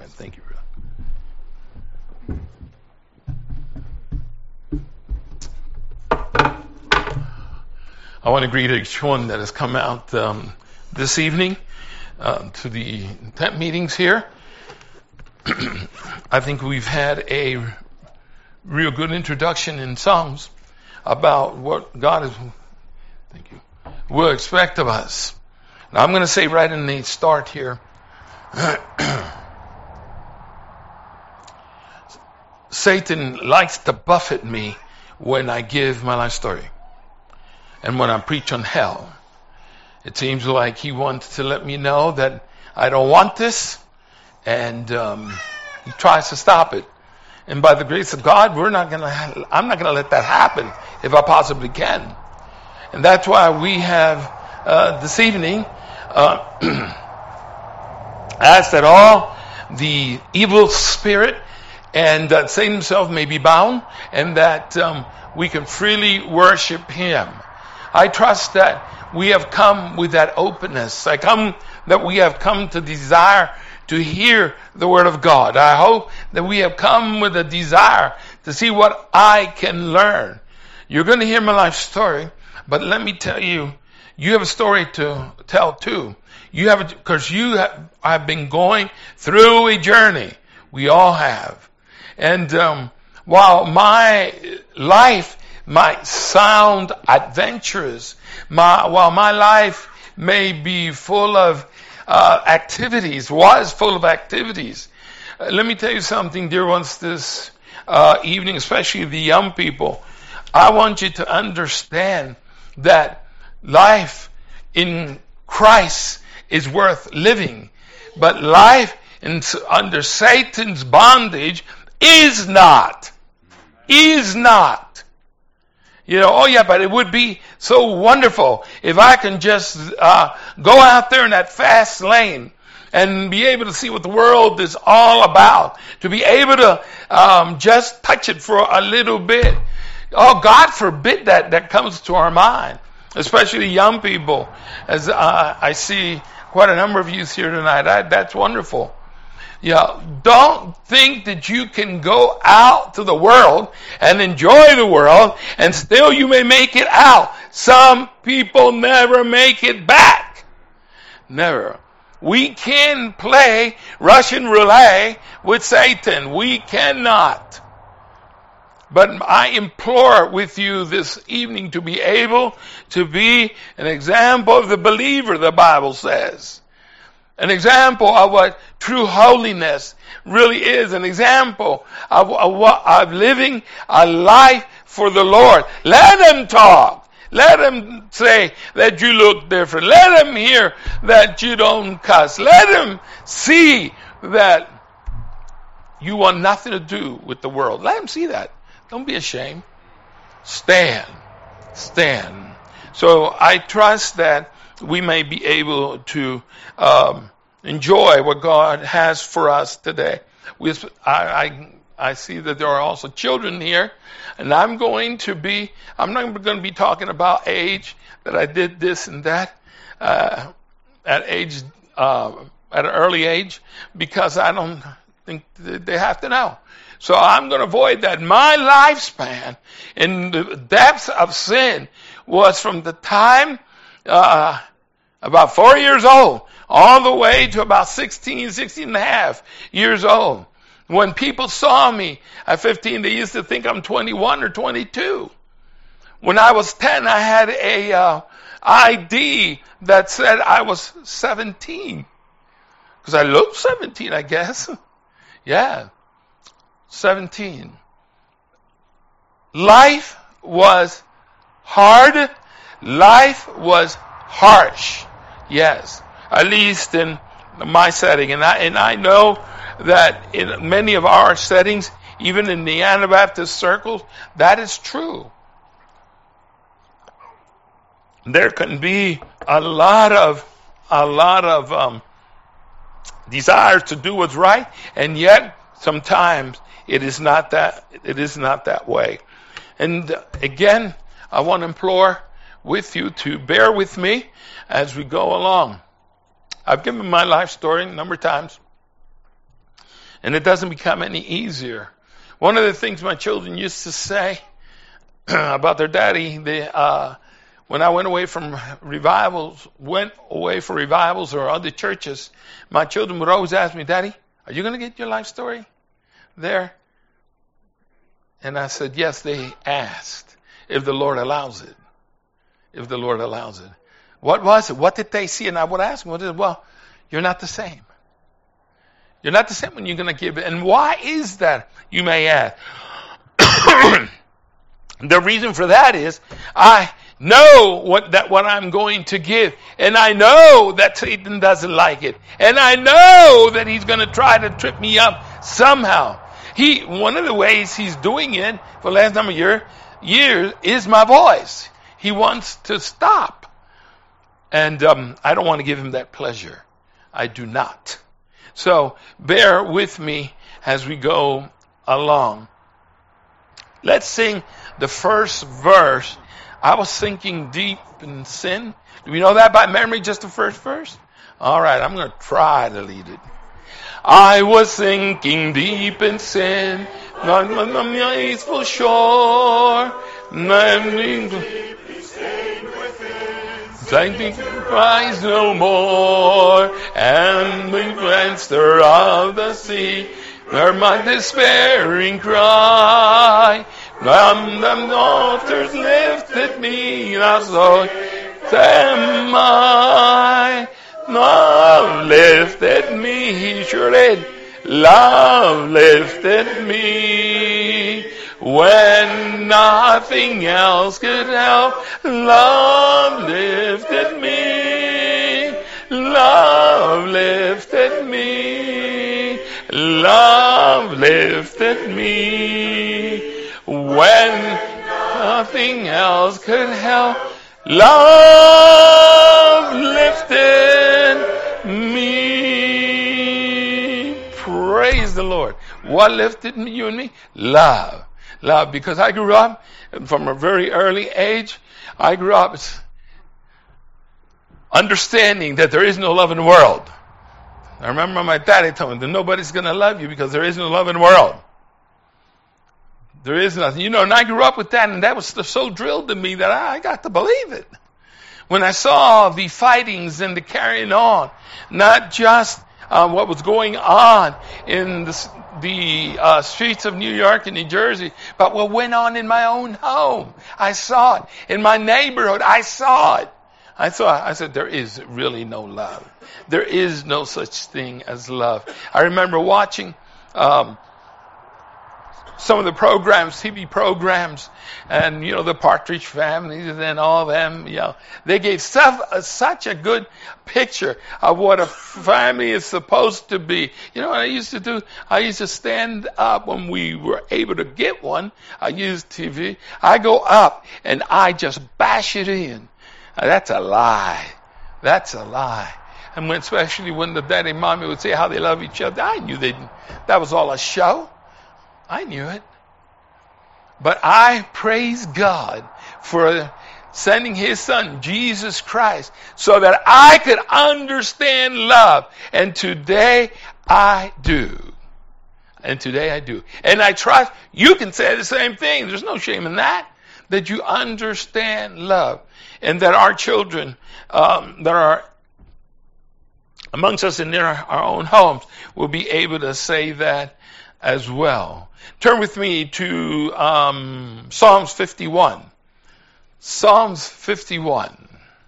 Thank you, brother. I want to greet each one that has come out this evening to the tent meetings here. I think we've had a real good introduction in songs about what God is, will expect of us. Now I'm going to say right in the start here, Satan likes to buffet me when I give my life story and when I preach on hell. It seems like he wants to let me know that I don't want this, and he tries to stop it. And by the grace of God, I'm not going to let that happen if I possibly can. And that's why we have this evening asked that all the evil spirit and that Satan himself may be bound, and that we can freely worship him. I trust that we have come with that openness. That we have come to desire to hear the word of God. I hope that we have come with a desire to see what I can learn. You're going to hear my life story, but let me tell you, you have a story to tell too. Because you have been going through a journey. We all have. And while my life might sound adventurous, while my life may be full of activities, was full of activities, let me tell you something, dear ones, this evening, especially the young people. I want you to understand that life in Christ is worth living, but life under Satan's bondage is not. But it would be so wonderful if I can just go out there in that fast lane and be able to see what the world is all about, to be able to just touch it for a little bit. Oh, God forbid that comes to our mind, especially young people, as I see quite a number of you here tonight. That's wonderful. Yeah, don't think that you can go out to the world and enjoy the world and still you may make it out. Some people never make it back. Never. We can play Russian roulette with Satan. We cannot. But I implore with you this evening to be able to be an example of the believer, the Bible says. An example of what true holiness really is. An example of living a life for the Lord. Let him talk. Let him say that you look different. Let him hear that you don't cuss. Let him see that you want nothing to do with the world. Let him see that. Don't be ashamed. Stand. So I trust that we may be able to enjoy what God has for us today. I see that there are also children here, and I'm not going to be talking about age, that I did this and that at an early age, because I don't think they have to know. So I'm going to avoid that. My lifespan in the depths of sin was from the time about 4 years old all the way to about 16 and a half years old. When people saw me at 15, they used to think I'm 21 or 22. When I was 10, I had a ID that said I was 17. Because I looked 17, I guess. Yeah. 17. Life was hard. Life was harsh. Yes. At least in my setting. And I know that in many of our settings, even in the Anabaptist circles, that is true. There can be a lot of desires to do what's right, and yet sometimes it is not that way. And again, I want to implore with you to bear with me as we go along. I've given my life story a number of times. And it doesn't become any easier. One of the things my children used to say about their daddy, when I went away for revivals or other churches, my children would always ask me, Daddy, are you going to get your life story there? And I said, yes, they asked, if the Lord allows it. If the Lord allows it. What was it? What did they see? And I would ask them, well, you're not the same. You're not the same when you're going to give it. And why is that, you may ask? The reason for that is I know what I'm going to give. And I know that Satan doesn't like it. And I know that he's going to try to trip me up somehow. One of the ways he's doing it for the last number of years is my voice. He wants to stop. And I don't want to give him that pleasure. I do not. So bear with me as we go along. Let's sing the first verse. I was sinking deep in sin. Do we know that by memory, just the first verse? All right, I'm going to try to lead it. I was sinking deep in sin, not on the peaceful shore. Sanctifies no more, and the monster of the sea heard my despairing cry. From the waters lifted me, and so am I. Love lifted me, he sure did. Love lifted me. When nothing else could help, love lifted me. Love lifted me. Love lifted me. When nothing else could help, love lifted me. Praise the Lord. What lifted you and me? Love. Love, because I grew up from a very early age. I grew up understanding that there is no love in the world. I remember my daddy told me that nobody's going to love you because there is no love in the world. There is nothing. And I grew up with that, and that was so drilled in me that I got to believe it. When I saw the fightings and the carrying on, not just what was going on in the streets of New York and New Jersey, but what went on in my own home. I saw it. In my neighborhood, I saw it. I said, there is really no love. There is no such thing as love. I remember watching some of the programs, TV programs, and, the Partridge Families and all of them, they gave such a good picture of what a family is supposed to be. What I used to do? I used to stand up when we were able to get one. I used TV. I go up and I just bash it in. That's a lie. That's a lie. And especially when the daddy and mommy would say how they love each other, I knew that was all a show. I knew it. But I praise God for sending his son, Jesus Christ, so that I could understand love. And today I do. And today I do. And I trust you can say the same thing. There's no shame in that. That you understand love. And that our children that are amongst us in our own homes will be able to say that as well. Turn with me to Psalms 51. Psalms 51.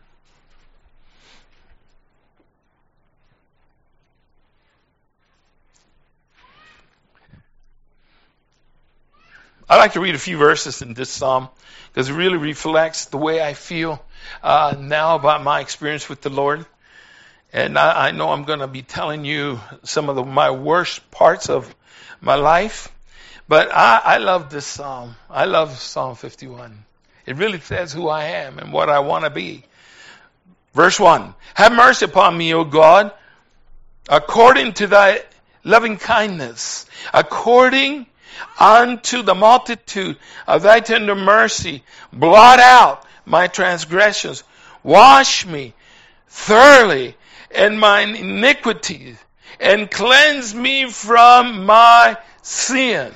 I'd like to read a few verses in this psalm because it really reflects the way I feel now about my experience with the Lord. And I know I'm going to be telling you some of my worst parts of my life. But I love this psalm. I love Psalm 51. It really says who I am and what I want to be. Verse 1. Have mercy upon me, O God, according to thy loving kindness, according unto the multitude of thy tender mercy. Blot out my transgressions. Wash me thoroughly in mine iniquities, and cleanse me from my sin.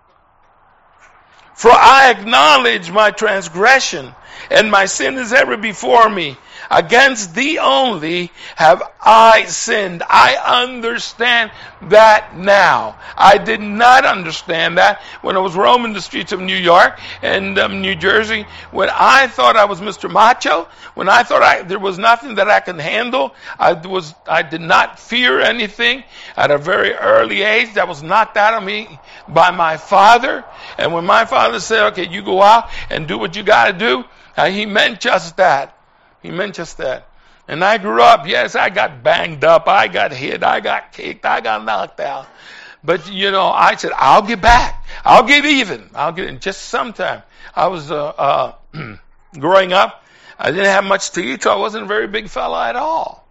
For I acknowledge my transgression, and my sin is ever before me. Against thee only have I sinned. I understand that now. I did not understand that when I was roaming the streets of New York and New Jersey, when I thought I was Mr. Macho, when I thought there was nothing that I could handle. I did not fear anything at a very early age. That was knocked out of me by my father. And when my father said, okay, you go out and do what you got to do, he meant just that. He meant just that. And I grew up, yes, I got banged up, I got hit, I got kicked, I got knocked out. But, I said, I'll get back. I'll get even. Just sometime. I was growing up. I didn't have much to eat, so I wasn't a very big fella at all.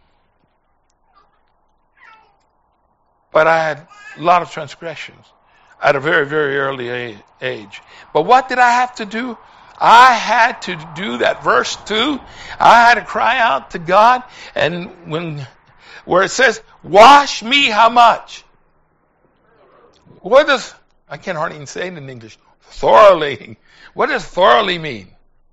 But I had a lot of transgressions at a very, very early age. But what did I have to do? I had to do that. Verse 2, I had to cry out to God. And where it says, wash me how much? I can't hardly even say it in English. Thoroughly. What does thoroughly mean?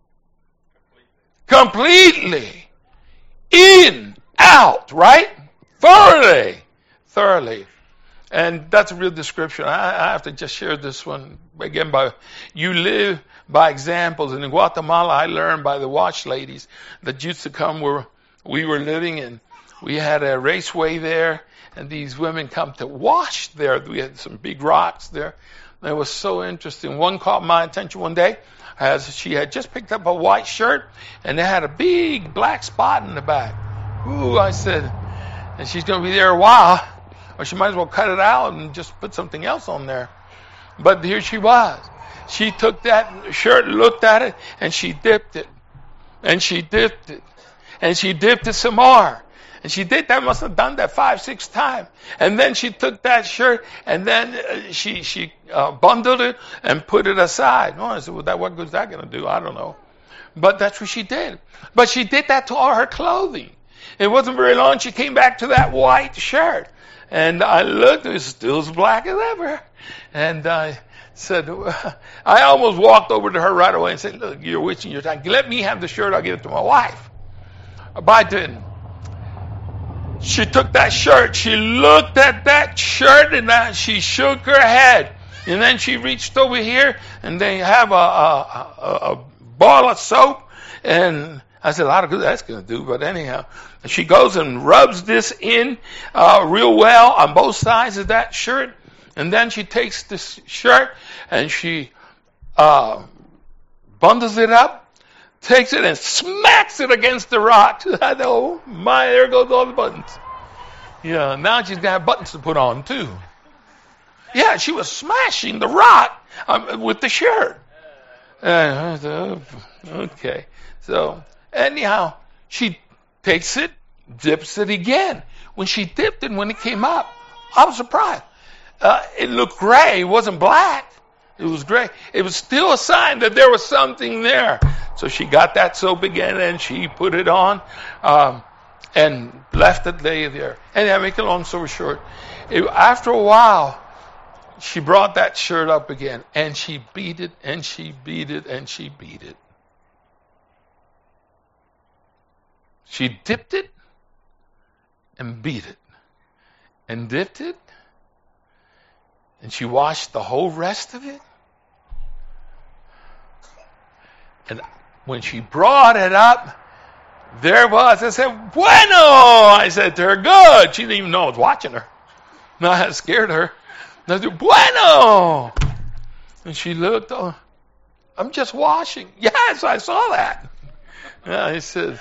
Completely. In, out, right? Thoroughly. And that's a real description. I have to just share this one again. You live by examples. And in Guatemala, I learned by the watch ladies that used to come where we were living, and we had a raceway there, and these women come to wash there. We had some big rocks there. And it was so interesting. One caught my attention one day as she had just picked up a white shirt, and it had a big black spot in the back. Ooh, I said, and she's going to be there a while. Or she might as well cut it out and just put something else on there. But here she was. She took that shirt, looked at it, and she dipped it. And she dipped it. And she dipped it some more. And she did that, must have done that 5-6 times. And then she took that shirt, and then she bundled it and put it aside. Oh, I said, well, what good is that going to do? I don't know. But that's what she did. But she did that to all her clothing. It wasn't very long, she came back to that white shirt. And I looked, it was still as black as ever. And I said, I almost walked over to her right away and said, look, you're wasting your time. Let me have the shirt, I'll give it to my wife. But I didn't. She took that shirt, she looked at that shirt, and she shook her head. And then she reached over here, and they have a ball of soap. And I said, a lot of good that's going to do, but anyhow. She goes and rubs this in real well on both sides of that shirt. And then she takes this shirt and she bundles it up, takes it and smacks it against the rock. I know, there goes all the buttons. Yeah, now she's going to have buttons to put on too. Yeah, she was smashing the rock with the shirt. Okay, so anyhow, she takes it, dips it again. When she dipped it, when it came up, I was surprised. It looked gray. It wasn't black. It was gray. It was still a sign that there was something there. So she got that soap again and she put it on and left it lay there. And I make a long story short, after a while, she brought that shirt up again and she beat it and she beat it and she beat it. She dipped it and beat it and dipped it, and she washed the whole rest of it. And when she brought it up, there it was. I said, bueno! I said to her, good. She didn't even know I was watching her. No, I had scared her. And I said, bueno! And she looked, oh, I'm just washing. Yes, I saw that. Yeah, I said,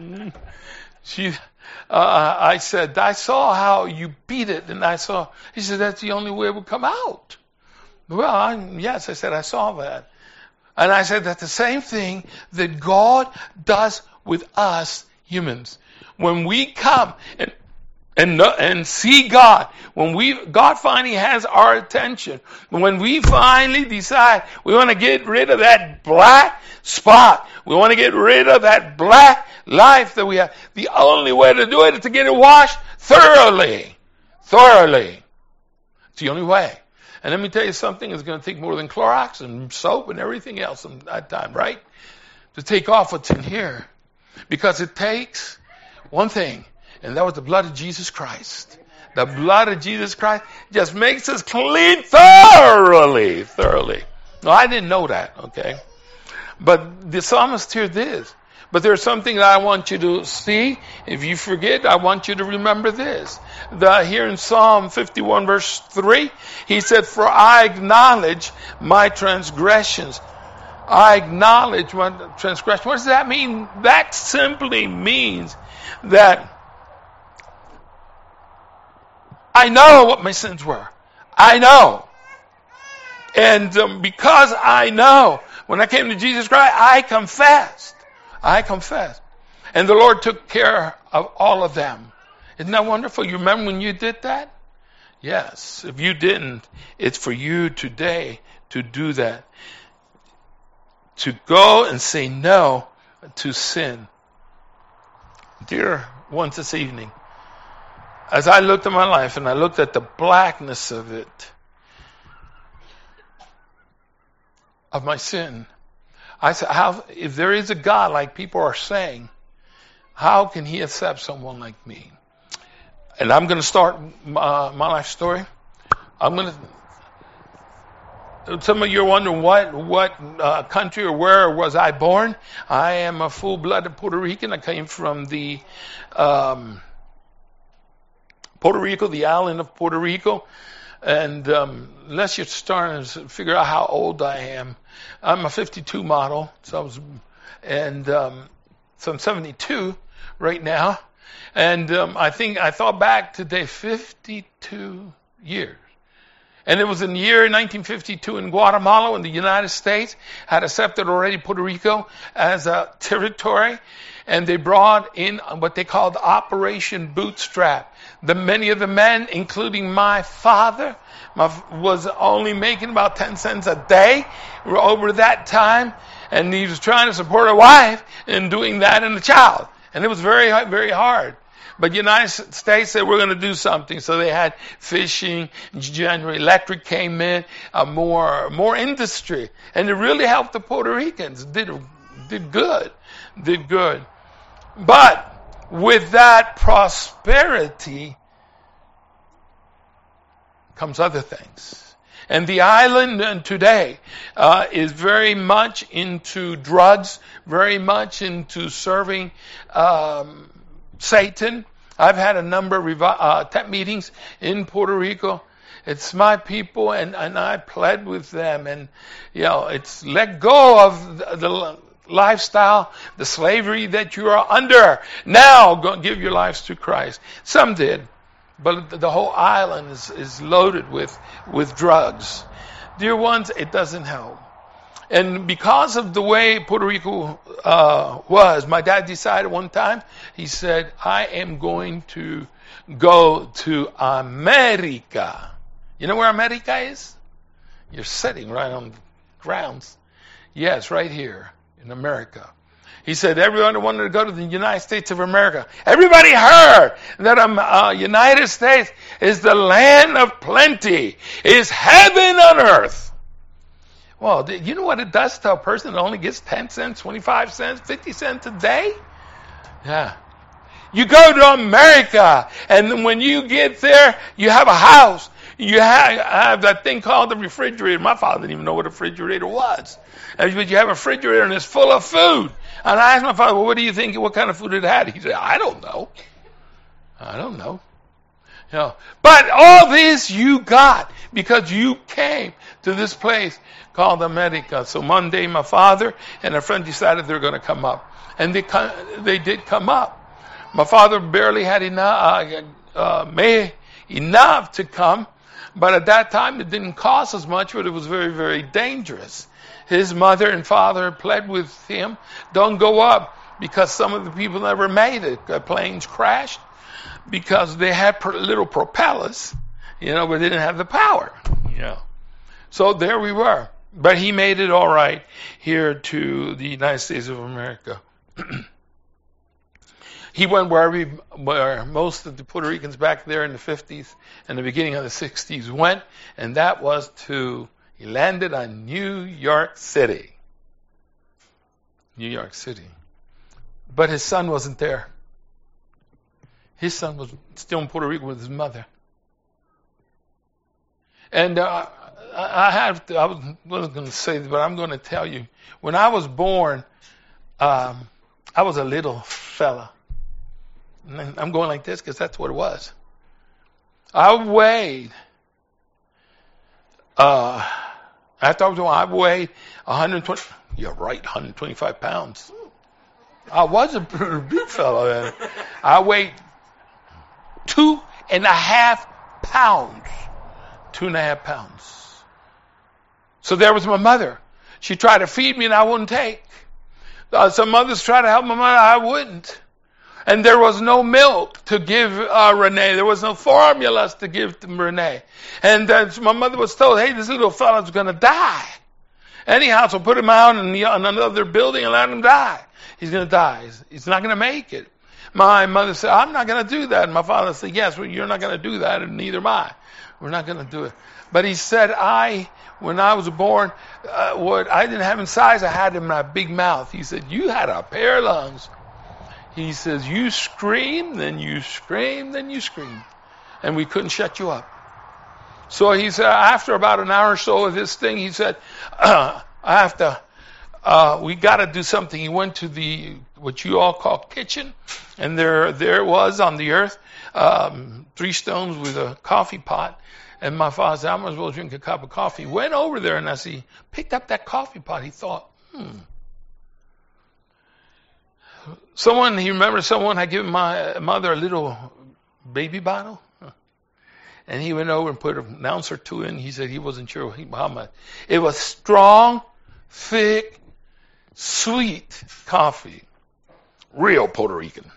I said, I saw how you beat it, and he said, that's the only way it would come out. Well, yes, I said, I saw that. And I said, that's the same thing that God does with us humans. When we come and see God, God finally has our attention, when we finally decide we want to get rid of that black spot, we want to get rid of that black life that we have, the only way to do it is to get it washed thoroughly. thoroughly. It's the only way. And let me tell you something, it's going to take more than Clorox and soap and everything else in that time, right? To take off what's in here. Because it takes one thing, and that was the blood of Jesus Christ. The blood of Jesus Christ just makes us clean thoroughly. No, I didn't know that, okay? But the psalmist here did. But there's something that I want you to see. If you forget, I want you to remember this. Here in Psalm 51 verse 3, he said, for I acknowledge my transgressions. I acknowledge my transgression. What does that mean? That simply means that I know what my sins were. I know. And because I know, when I came to Jesus Christ, I confessed. And the Lord took care of all of them. Isn't that wonderful? You remember when you did that? Yes. If you didn't, it's for you today to do that. To go and say no to sin. Dear ones this evening, as I looked at my life and I looked at the blackness of it, of my sin, I said, if there is a God like people are saying, how can he accept someone like me? And I'm going to start my life story. Some of you are wondering what country or where was I born? I am a full-blooded Puerto Rican. I came from the Puerto Rico, the island of Puerto Rico. And unless you're starting to figure out how old I am, I'm a 52 model. So I'm 72 right now. And I thought back today, 52 years. And it was in the year 1952 in Guatemala when the United States had accepted already Puerto Rico as a territory. And they brought in what they called Operation Bootstrap. Many of the men, including my father, was only making about 10 cents a day over that time. And he was trying to support a wife and doing that and a child. And it was very, very hard. But the United States said, we're going to do something. So they had fishing, General Electric came in, more industry. And it really helped the Puerto Ricans. Did good. But with that prosperity comes other things. And the island today is very much into drugs, very much into serving Satan. I've had a number of tent meetings in Puerto Rico. It's my people, and I pled with them. And, it's let go of the lifestyle, the slavery that you are under. Now go give your lives to Christ. Some did, but the whole island is loaded with drugs. Dear ones, it doesn't help. And because of the way Puerto Rico was, my dad decided one time, he said, I am going to go to America. You know where America is? You're sitting right on the grounds. Yes, right here in America. He said everyone wanted to go to the United States of America. Everybody heard that United States is the land of plenty, is heaven on earth. Well, you know what it does to a person that only gets 10 cents, 25 cents, 50 cents a day? Yeah. You go to America, and then when you get there, you have a house. You have that thing called the refrigerator. My father didn't even know what a refrigerator was. But you have a refrigerator, and it's full of food. And I asked my father, well, what do you think, what kind of food it had? He said, I don't know. But all this you got because you came to this place called America. So one day my father and a friend decided they're going to come up. And they did come up. My father barely had enough to come. But at that time it didn't cost as much, but it was very, very dangerous. His mother and father pled with him, don't go up, because some of the people never made it. The planes crashed because they had little propellers, but they didn't have the power, So there we were. But he made it all right here to the United States of America. He went where most of the Puerto Ricans back there in the 50s and the beginning of the 60s went, and that was he landed on New York City. New York City. But his son wasn't there. His son was still in Puerto Rico with his mother. And I wasn't going to say this, but I'm going to tell you. When I was born, I was a little fella. And I'm going like this because that's what it was. I weighed, after I was born, I weighed 120, you're right, 125 pounds. I was a pretty big fella then. I weighed 2.5 pounds. 2.5 pounds. So there was my mother. She tried to feed me and I wouldn't take. Some mothers tried to help my mother, I wouldn't. And there was no milk to give Renee. There was no formulas to give to Renee. And my mother was told, hey, this little fella's going to die. Anyhow, so put him out in another building and let him die. He's going to die. He's not going to make it. My mother said, I'm not going to do that. And my father said, yes, well, you're not going to do that, and neither am I. We're not going to do it. But he said, when I was born, what I didn't have in size, I had in my big mouth. He said, you had a pair of lungs. He says, you scream, then you scream, then you scream. And we couldn't shut you up. So he said, after about an hour or so of this thing, he said, we got to do something. He went to what you all call kitchen, and there it was on the earth, 3 stones with a coffee pot. And my father said, I might as well drink a cup of coffee. Went over there, and as he picked up that coffee pot, he thought, he remembered someone had given my mother a little baby bottle. And he went over and put an ounce or 2 in. He said he wasn't sure how much. It was strong, thick, sweet coffee. Real Puerto Rican.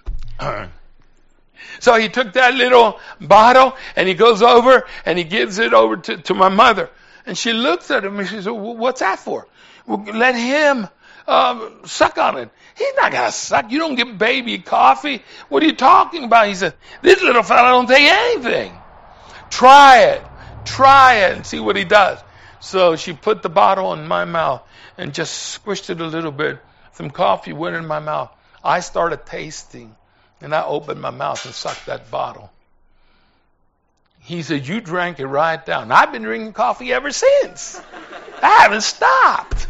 So he took that little bottle and he goes over and he gives it over to my mother. And she looks at him and she said, what's that for? Well, let him suck on it. He's not going to suck. You don't give baby coffee. What are you talking about? He said, this little fella don't take anything. Try it and see what he does. So she put the bottle in my mouth and just squished it a little bit. Some coffee went in my mouth. I started tasting, and I opened my mouth and sucked that bottle. He said, you drank it right down. I've been drinking coffee ever since. I haven't stopped.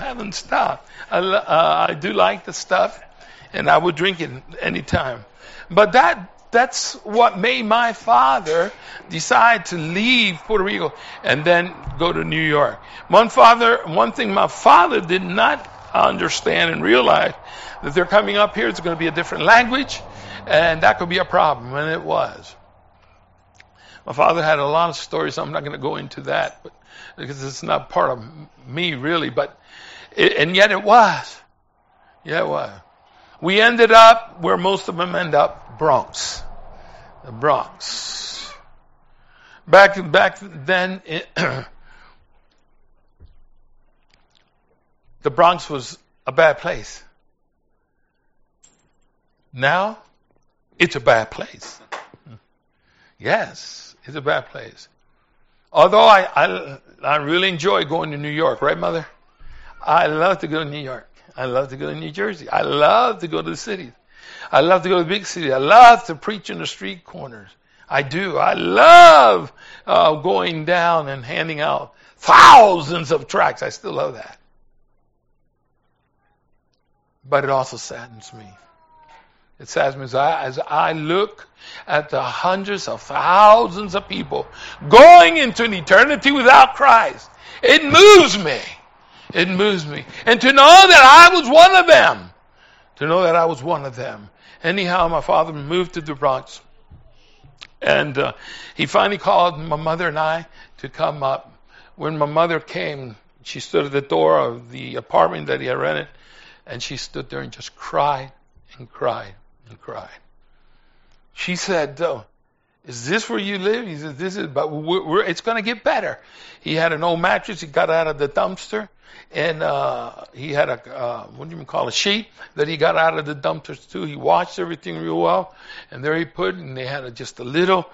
I do like the stuff, and I would drink it anytime. But that's what made my father decide to leave Puerto Rico and then go to New York. One thing my father did not understand and realize, that they're coming up here, it's going to be a different language, and that could be a problem, and it was. My father had a lot of stories, so I'm not going to go into that, because it's not part of me really, and yet it was. Yeah, it was. We ended up where most of them end up, Bronx. The Bronx. Back then, the Bronx was a bad place. Now, it's a bad place. Yes, it's a bad place. Although I really enjoy going to New York, right, Mother? I love to go to New York. I love to go to New Jersey. I love to go to the cities. I love to go to the big cities. I love to preach in the street corners. I do. I love going down and handing out thousands of tracts. I still love that. But it also saddens me. It saddens me as I look at the hundreds of thousands of people going into an eternity without Christ. It moves me. It moves me. And to know that I was one of them. To know that I was one of them. Anyhow, my father moved to the Bronx. And he finally called my mother and I to come up. When my mother came, she stood at the door of the apartment that he had rented. And she stood there and just cried and cried and cried. She said, is this where you live? He said, this is, but it's going to get better. He had an old mattress he got out of the dumpster, and he had a sheet that he got out of the dumpster too. He washed everything real well, and there he put it, and they had just a little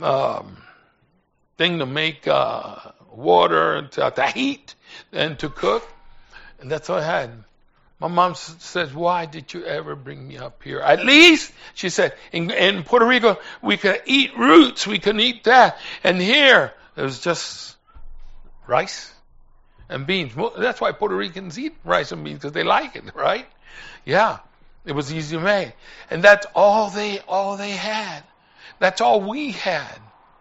thing to make water, to heat, and to cook, and that's all I had. My mom says, why did you ever bring me up here? At least, she said, in Puerto Rico, we could eat roots. We could eat that. And here, it was just rice and beans. Well, that's why Puerto Ricans eat rice and beans, because they like it, right? Yeah. It was easy to make. And that's all they had. That's all we had.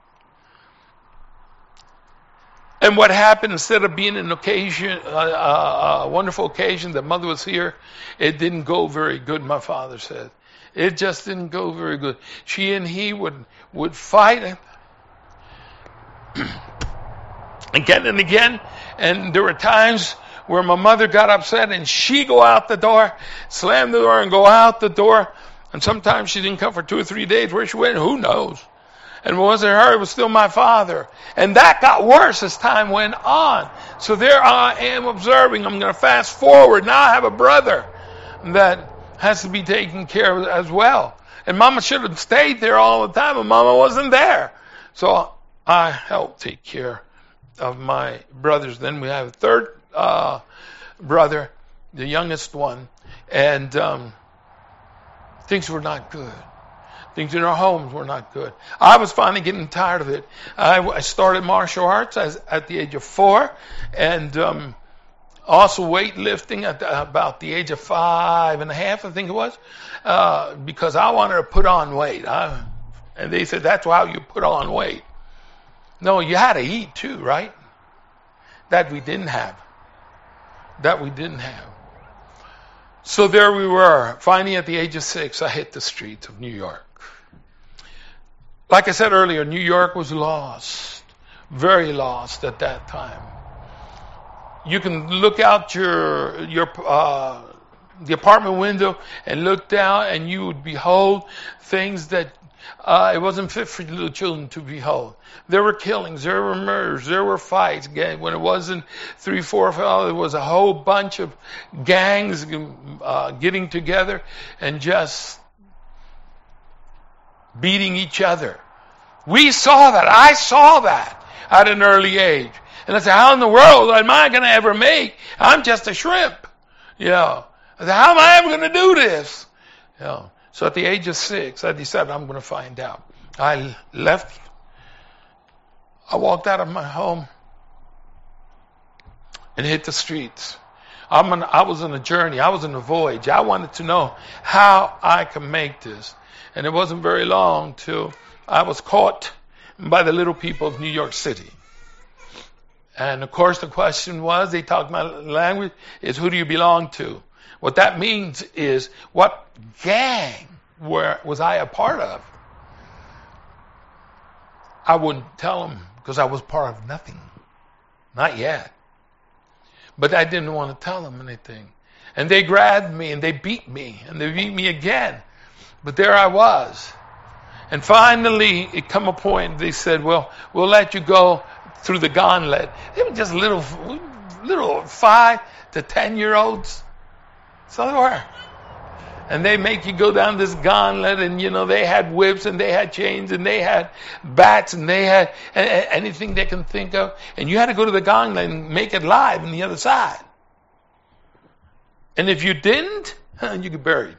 And what happened, instead of being an occasion, a wonderful occasion that mother was here, it didn't go very good, my father said. It just didn't go very good. She and he would fight again and again. And there were times where my mother got upset and she'd go out the door, slam the door and go out the door. And sometimes she didn't come for 2 or 3 days. Where she went, who knows? And it wasn't her, it was still my father. And that got worse as time went on. So there I am observing. I'm going to fast forward. Now I have a brother that has to be taken care of as well. And Mama should have stayed there all the time, but Mama wasn't there. So I helped take care of my brothers. Then we have a third brother, the youngest one. And things were not good. Things in our homes were not good. I was finally getting tired of it. I started martial arts at the age of 4, and also weightlifting at about the age of 5.5, I think it was, because I wanted to put on weight. And they said, that's how you put on weight. No, you had to eat too, right? That we didn't have. So there we were. Finally, at the age of 6, I hit the streets of New York. Like I said earlier, New York was lost, very lost at that time. You can look out the apartment window and look down, and you would behold things that it wasn't fit for little children to behold. There were killings, there were murders, there were fights. When it wasn't 3, 4, 5, there was a whole bunch of gangs getting together and just beating each other. We saw that. I saw that at an early age. And I said, how in the world am I going to ever make? I'm just a shrimp. I said, how am I ever going to do this? So at the age of 6, I decided I'm going to find out. I left. I walked out of my home and hit the streets. I was on a journey. I was on a voyage. I wanted to know how I could make this. And it wasn't very long till I was caught by the little people of New York City. And of course the question was, they talked my language, is who do you belong to? What that means is, what gang was I a part of? I wouldn't tell them because I was part of nothing. Not yet. But I didn't want to tell them anything. And they grabbed me and they beat me and they beat me again. But there I was. And finally, it come a point, they said, well, we'll let you go through the gauntlet. They were just little 5 to 10-year-olds. So they were. And they make you go down this gauntlet, and they had whips and they had chains and they had bats and they had anything they can think of. And you had to go to the gauntlet and make it live on the other side. And if you didn't, you get buried.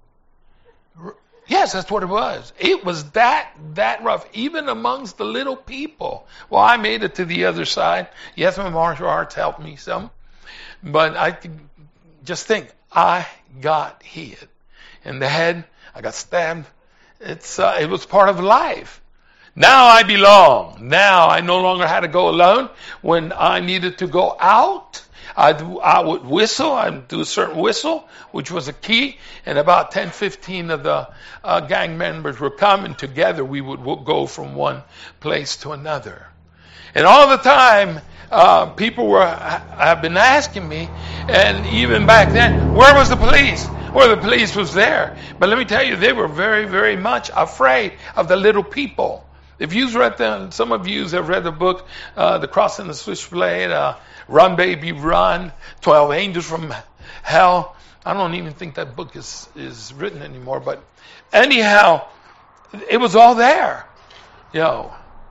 Yes, that's what it was. It was that rough, even amongst the little people. Well, I made it to the other side. Yes, my martial arts helped me some. But I could just think, I got hit in the head. I got stabbed. It was part of life. Now I belong. Now I no longer had to go alone. When I needed to go out, I would whistle. I'd do a certain whistle, which was a key, and about 10, 15 of the gang members were coming together. We would go from one place to another. And all the time, people have been asking me, and even back then, where was the police? Well, the police was there. But let me tell you, they were very, very much afraid of the little people. If you've read them, some of you have read the book, The Cross and the Switchblade, Run Baby Run, 12 Angels from Hell. I don't even think that book is written anymore, but anyhow, it was all there. You know.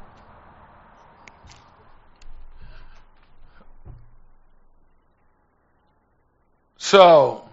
So,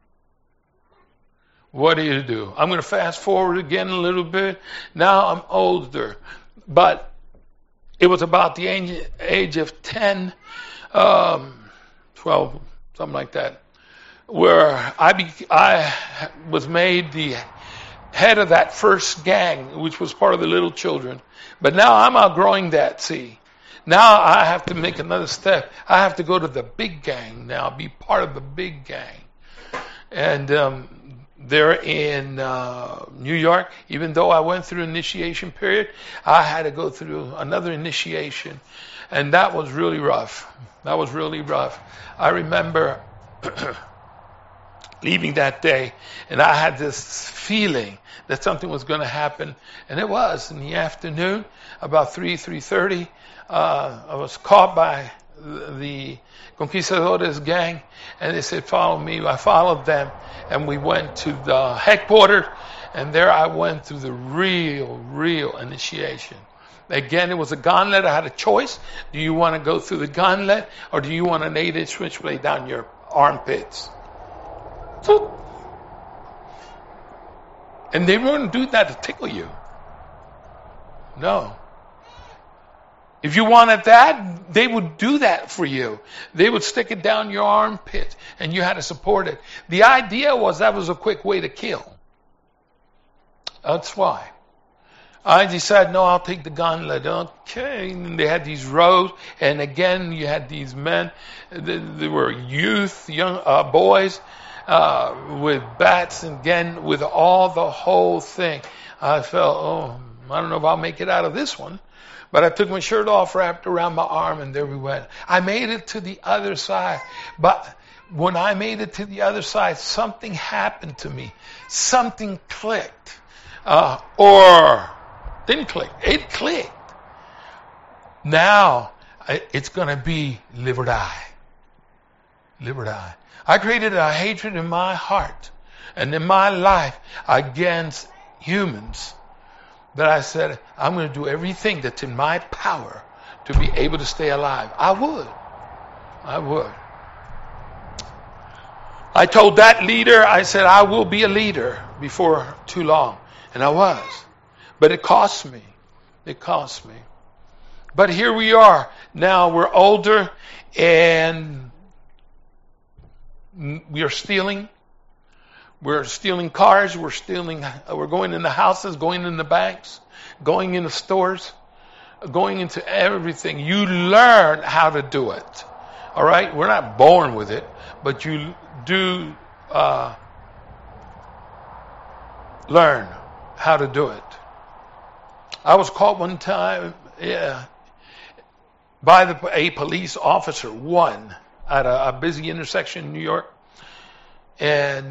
what do you do? I'm going to fast forward again a little bit. Now I'm older, but it was about the age of 10, 12, something like that, where I was made the head of that first gang, which was part of the little children. But now I'm outgrowing that, see. Now I have to make another step. I have to go to the big gang now, be part of the big gang. And they're in New York. Even though I went through initiation period, I had to go through another initiation. And that was really rough. That was really rough. I remember leaving that day, and I had this feeling that something was going to happen. And it was. In the afternoon, about 3:30, I was caught by the Conquistadores gang, and they said, follow me. I followed them, and we went to the headquarters, and there I went through the real initiation. Again, it was a gauntlet. I had a choice. Do you want to go through the gauntlet, or do you want an 8-inch switchblade down your armpits? And they wouldn't do that to tickle you. No. If you wanted that, they would do that for you. They would stick it down your armpit, and you had to support it. The idea was that was a quick way to kill. That's why. I decided, no, I'll take the gauntlet. Okay. And they had these rows, and again, you had these men. They were youth, young boys, with bats, and again, with all the whole thing. I felt, I don't know if I'll make it out of this one. But I took my shirt off, wrapped around my arm, and there we went. I made it to the other side. But when I made it to the other side, something happened to me. Something clicked. Or didn't click. It clicked. Now, it's going to be live or die. Live or die. I created a hatred in my heart and in my life against humans. That I said, I'm going to do everything that's in my power to be able to stay alive. I would. I told that leader, I said, I will be a leader before too long. And I was. But it cost me. It cost me. But here we are. Now we're older, and we are stealing. We're stealing cars. We're going into houses, going in the banks, going into stores, going into everything. You learn how to do it. All right? We're not born with it, but you do learn how to do it. I was caught one time by a police officer, at a busy intersection in New York. And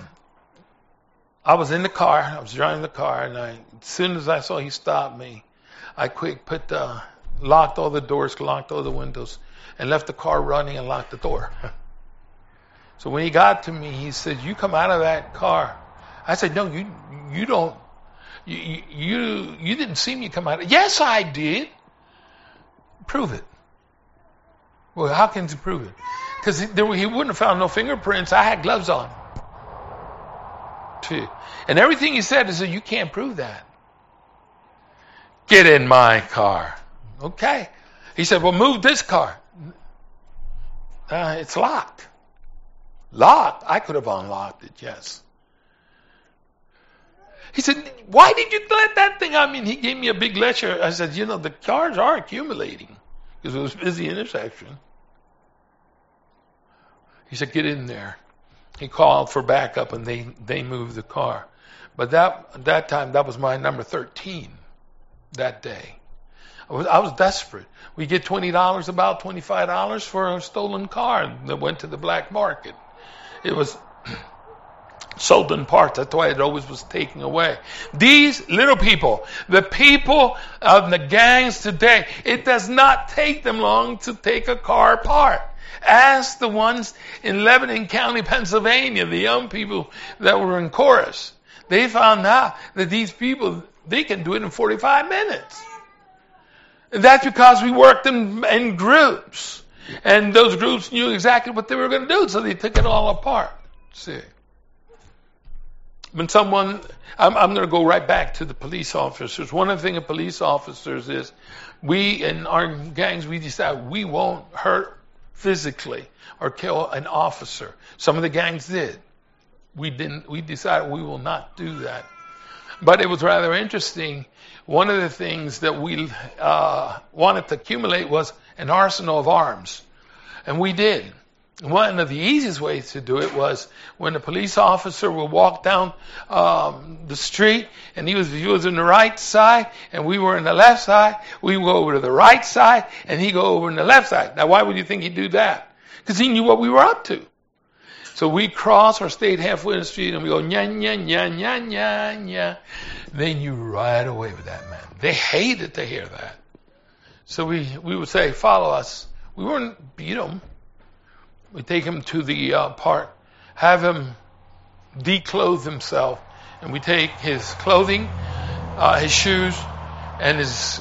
I was in the car. I was driving the car, and as soon as I saw he stopped me, I locked all the doors, locked all the windows, and left the car running and locked the door. So when he got to me, he said, "You come out of that car." I said, "No, you don't. You didn't see me come out." "Yes, I did." "Prove it." "Well, how can you prove it?" Because he wouldn't have found no fingerprints. I had gloves on. Too. And everything he said is that you can't prove that. "Get in my car." "Okay." He said, "Well, move this car." "It's locked." "Locked?" I could have unlocked it, yes. He said, "Why did you let that thing?" He gave me a big lecture. I said, the cars are accumulating because it was a busy intersection. He said, "Get in there." He called for backup, and they moved the car. But that time, that was my number 13 that day. I was desperate. We get $20, about $25 for a stolen car that went to the black market. It was sold in parts. That's why it always was taken away. These little people, the people of the gangs today, it does not take them long to take a car apart. Ask the ones in Lebanon County, Pennsylvania, the young people that were in chorus. They found out that these people, they can do it in 45 minutes. And that's because we worked in groups. And those groups knew exactly what they were going to do, so they took it all apart. See? When someone, I'm going to go right back to the police officers. One of the things of police officers is, we in our gangs, we decide we won't hurt physically or kill an officer. Some of the gangs did. We didn't. We decided we will not do that. But it was rather interesting. One of the things that we wanted to accumulate was an arsenal of arms. And we did. One of the easiest ways to do it was when a police officer would walk down the street and he was in the right side and we were in the left side, we would go over to the right side and he'd go over in the left side. Now why would you think he'd do that? Because he knew what we were up to. So we cross or stayed halfway in the street and we go, nya, nya, nya, nya, nya, nya. They knew right away with that man. They hated to hear that. So we would say, follow us. We wouldn't beat him. We'd take him to the park, have him declothe himself, and we take his clothing, his shoes, and his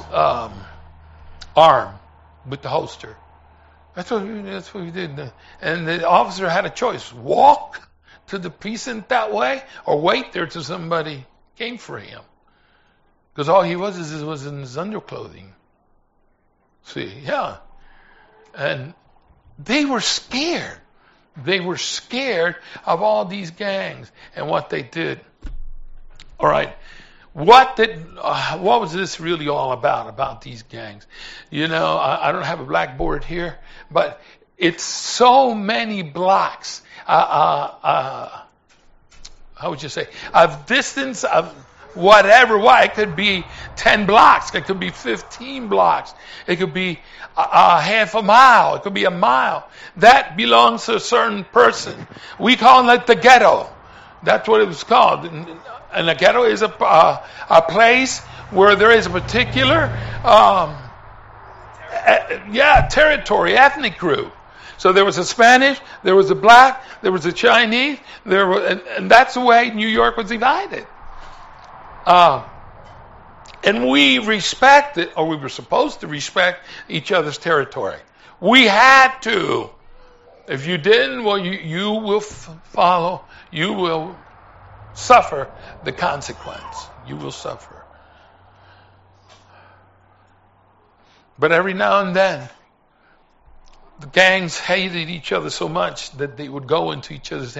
arm with the holster. That's what we did. And the officer had a choice: walk to the precinct that way, or wait there till somebody came for him. Because all he was in his underclothing. See, yeah. And they were scared. They were scared of all these gangs and what they did. All right. What was this really all about these gangs? You know, I don't have a blackboard here, but it's so many blocks. How would you say? Of distance of whatever. Why? It could be 10 blocks. It could be 15 blocks. It could be a half a mile. It could be a mile. That belongs to a certain person. We call it the ghetto. That's what it was called. And the ghetto is a place where there is a particular territory, ethnic group. So there was a Spanish, there was a black, there was a Chinese, and that's the way New York was divided. And we respected, or we were supposed to respect, each other's territory. We had to. If you didn't, well, you will follow, you will suffer the consequence. You will suffer. But every now and then, the gangs hated each other so much that they would go into each other's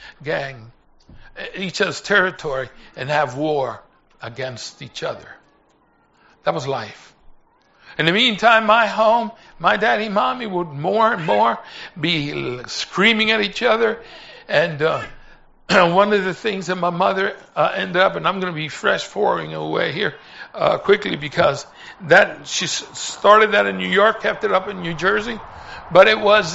each other's territory and have war against each other. That was life. In the meantime, my home, my daddy and mommy would more and more be screaming at each other. And one of the things that my mother ended up, and I'm going to be fresh forwarding away here quickly because that she started that in New York, kept it up in New Jersey. But it was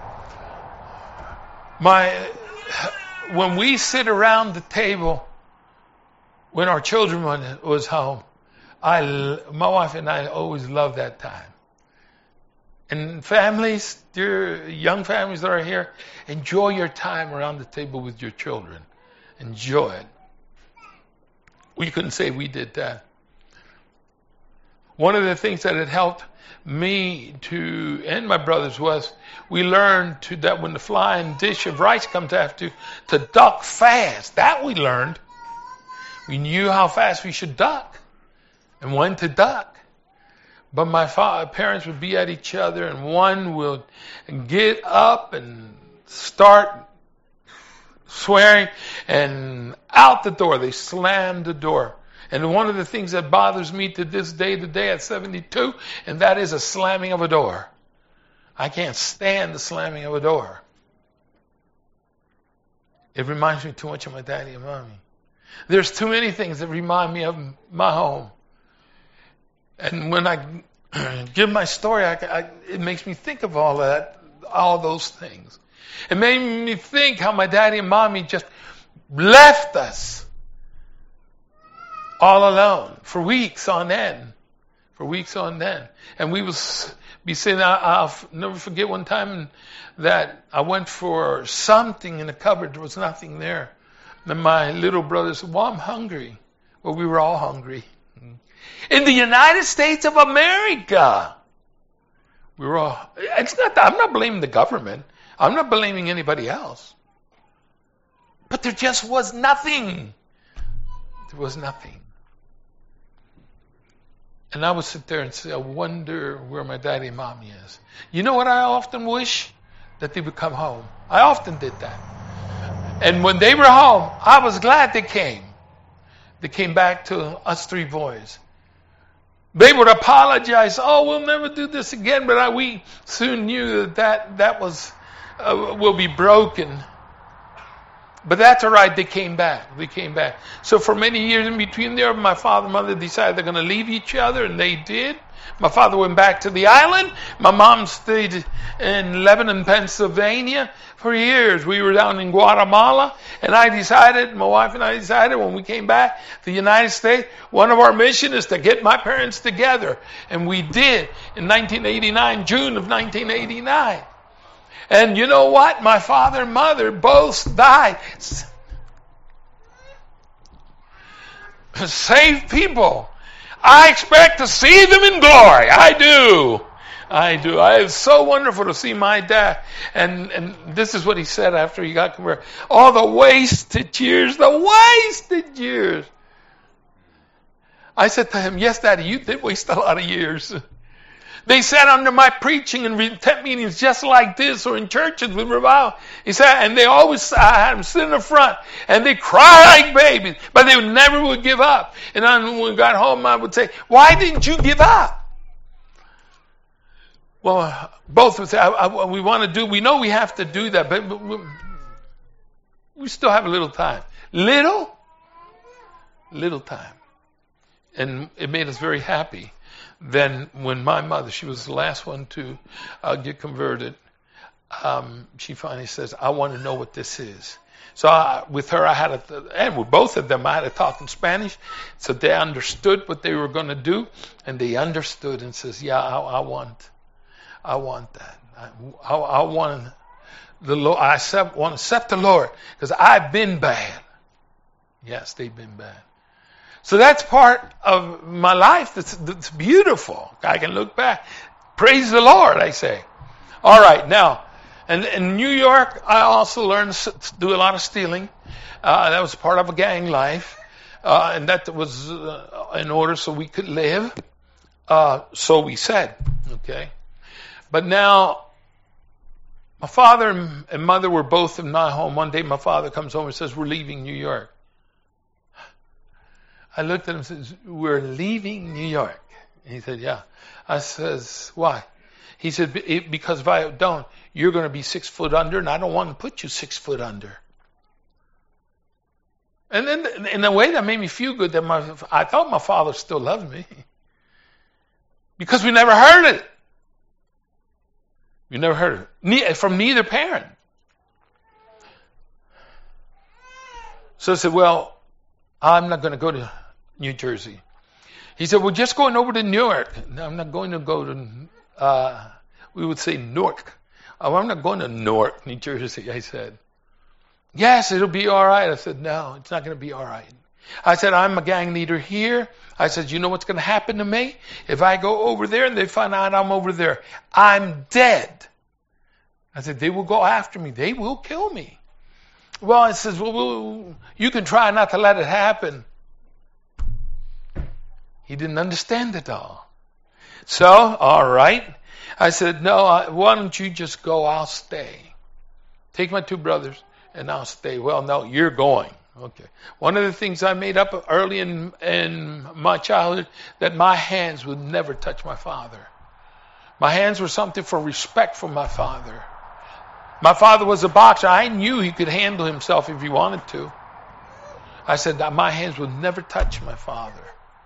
when we sit around the table when our children was home, my wife and I always loved that time. And families, dear young families that are here, enjoy your time around the table with your children. Enjoy it. We couldn't say we did that. One of the things that had helped me and my brothers was we learned that when the flying dish of rice comes after, to duck fast. That we learned. We knew how fast we should duck and when to duck. But my parents would be at each other and one would get up and start swearing and out the door. They slammed the door. And one of the things that bothers me to this day, today at 72, and that is a slamming of a door. I can't stand the slamming of a door. It reminds me too much of my daddy and mommy. There's too many things that remind me of my home. And when I give my story, it makes me think of all those things. It made me think how my daddy and mommy just left us all alone for weeks on end. For weeks on end. And we was be saying, I'll never forget one time that I went for something in the cupboard. There was nothing there. And my little brother said, well, I'm hungry. Well, we were all hungry. In the United States of America. We were all, I'm not blaming the government. I'm not blaming anybody else. But there just was nothing. There was nothing. And I would sit there and say, I wonder where my daddy and mommy is. You know what I often wish? That they would come home. I often did that. And when they were home, I was glad they came. They came back to us three boys. They would apologize. Oh, we'll never do this again. But we soon knew that was will be broken. But that's all right. They came back. They came back. So for many years in between there, my father and mother decided they're going to leave each other, and they did. My father went back to the island. My mom stayed in Lebanon, Pennsylvania for years. We were down in Guatemala, and my wife and I decided when we came back to the United States, one of our missions is to get my parents together. And we did in 1989, June of 1989. And you know what? My father and mother both died. Saved people. I expect to see them in glory. I do. It's so wonderful to see my dad. And this is what he said after he got converted. All the wasted years. I said to him, yes, Daddy, you did waste a lot of years. They sat under my preaching in tent meetings just like this, or in churches with revival. He said, and I had them sit in the front, and they cry like babies, but they never would give up. And then when we got home, I would say, why didn't you give up? Well, both would say, we know we have to do that, but we still have a little time. Little time. And it made us very happy. Then when my mother, she was the last one to get converted, she finally says, I want to know what this is. So with her, and with both of them, I had to talk in Spanish. So they understood what they were going to do. And they understood and says, yeah, I want that. I want the Lord. I want to accept the Lord because I've been bad. Yes, they've been bad. So that's part of my life that's beautiful. I can look back. Praise the Lord, I say. All right, now, and in New York, I also learned to do a lot of stealing. That was part of a gang life. And that was in order so we could live. So we said, okay. But now, my father and mother were both in my home. One day my father comes home and says, we're leaving New York. I looked at him and said, we're leaving New York. And he said, yeah. I says, why? He said, because if I don't, you're going to be 6 foot under, and I don't want to put you 6 foot under. And then in a way that made me feel good that I thought my father still loved me. Because we never heard it. We never heard it. From neither parent. So I said, well, I'm not going to go to New Jersey. He said, well, just going over to New York. No, I'm not going to go to, we would say Newark. Oh, I'm not going to Newark, New Jersey, I said. Yes, it'll be all right. I said, no, it's not going to be all right. I said, I'm a gang leader here. I said, you know what's going to happen to me? If I go over there and they find out I'm over there, I'm dead. I said, they will go after me. They will kill me. Well, it says, well, you can try not to let it happen. He didn't understand it all. So, all right. I said, no, why don't you just go? I'll stay. Take my 2 brothers and I'll stay. Well, no, you're going. Okay. One of the things I made up early in my childhood, that my hands would never touch my father. My hands were something for respect for my father. My father was a boxer. I knew he could handle himself if he wanted to. I said that my hands would never touch my father.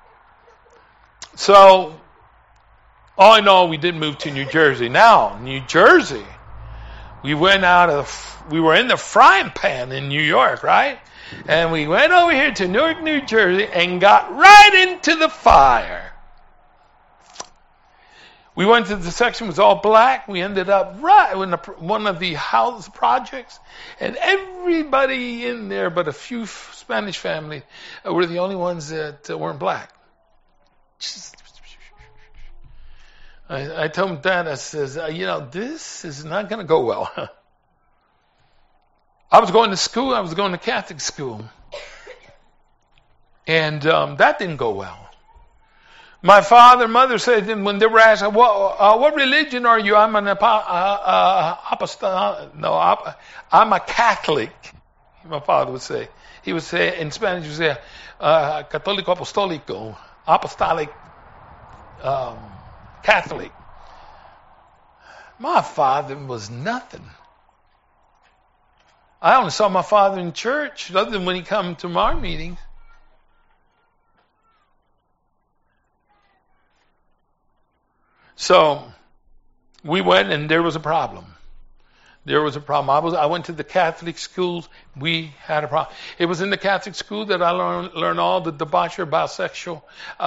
So, all in all, we did move to New Jersey. Now, New Jersey, we were in the frying pan in New York, right? And we went over here to Newark, New Jersey, and got right into the fire. We went to the section, it was all black. We ended up right in one of the house projects, and everybody in there but a few Spanish families were the only ones that weren't black. I told Dad, I says, this is not going to go well. I was going to school. I was going to Catholic school. And that didn't go well. My father and mother said when they were asked, what religion are you? I'm an I'm a Catholic, my father would say. He would say, in Spanish, he would say, Católico Apostólico, apostolic Catholic. My father was nothing. I only saw my father in church, other than when he come to our meetings. So we went, and there was a problem. There was a problem. I went to the Catholic schools. We had a problem. It was in the Catholic school that I learned all the debauchery, bisexual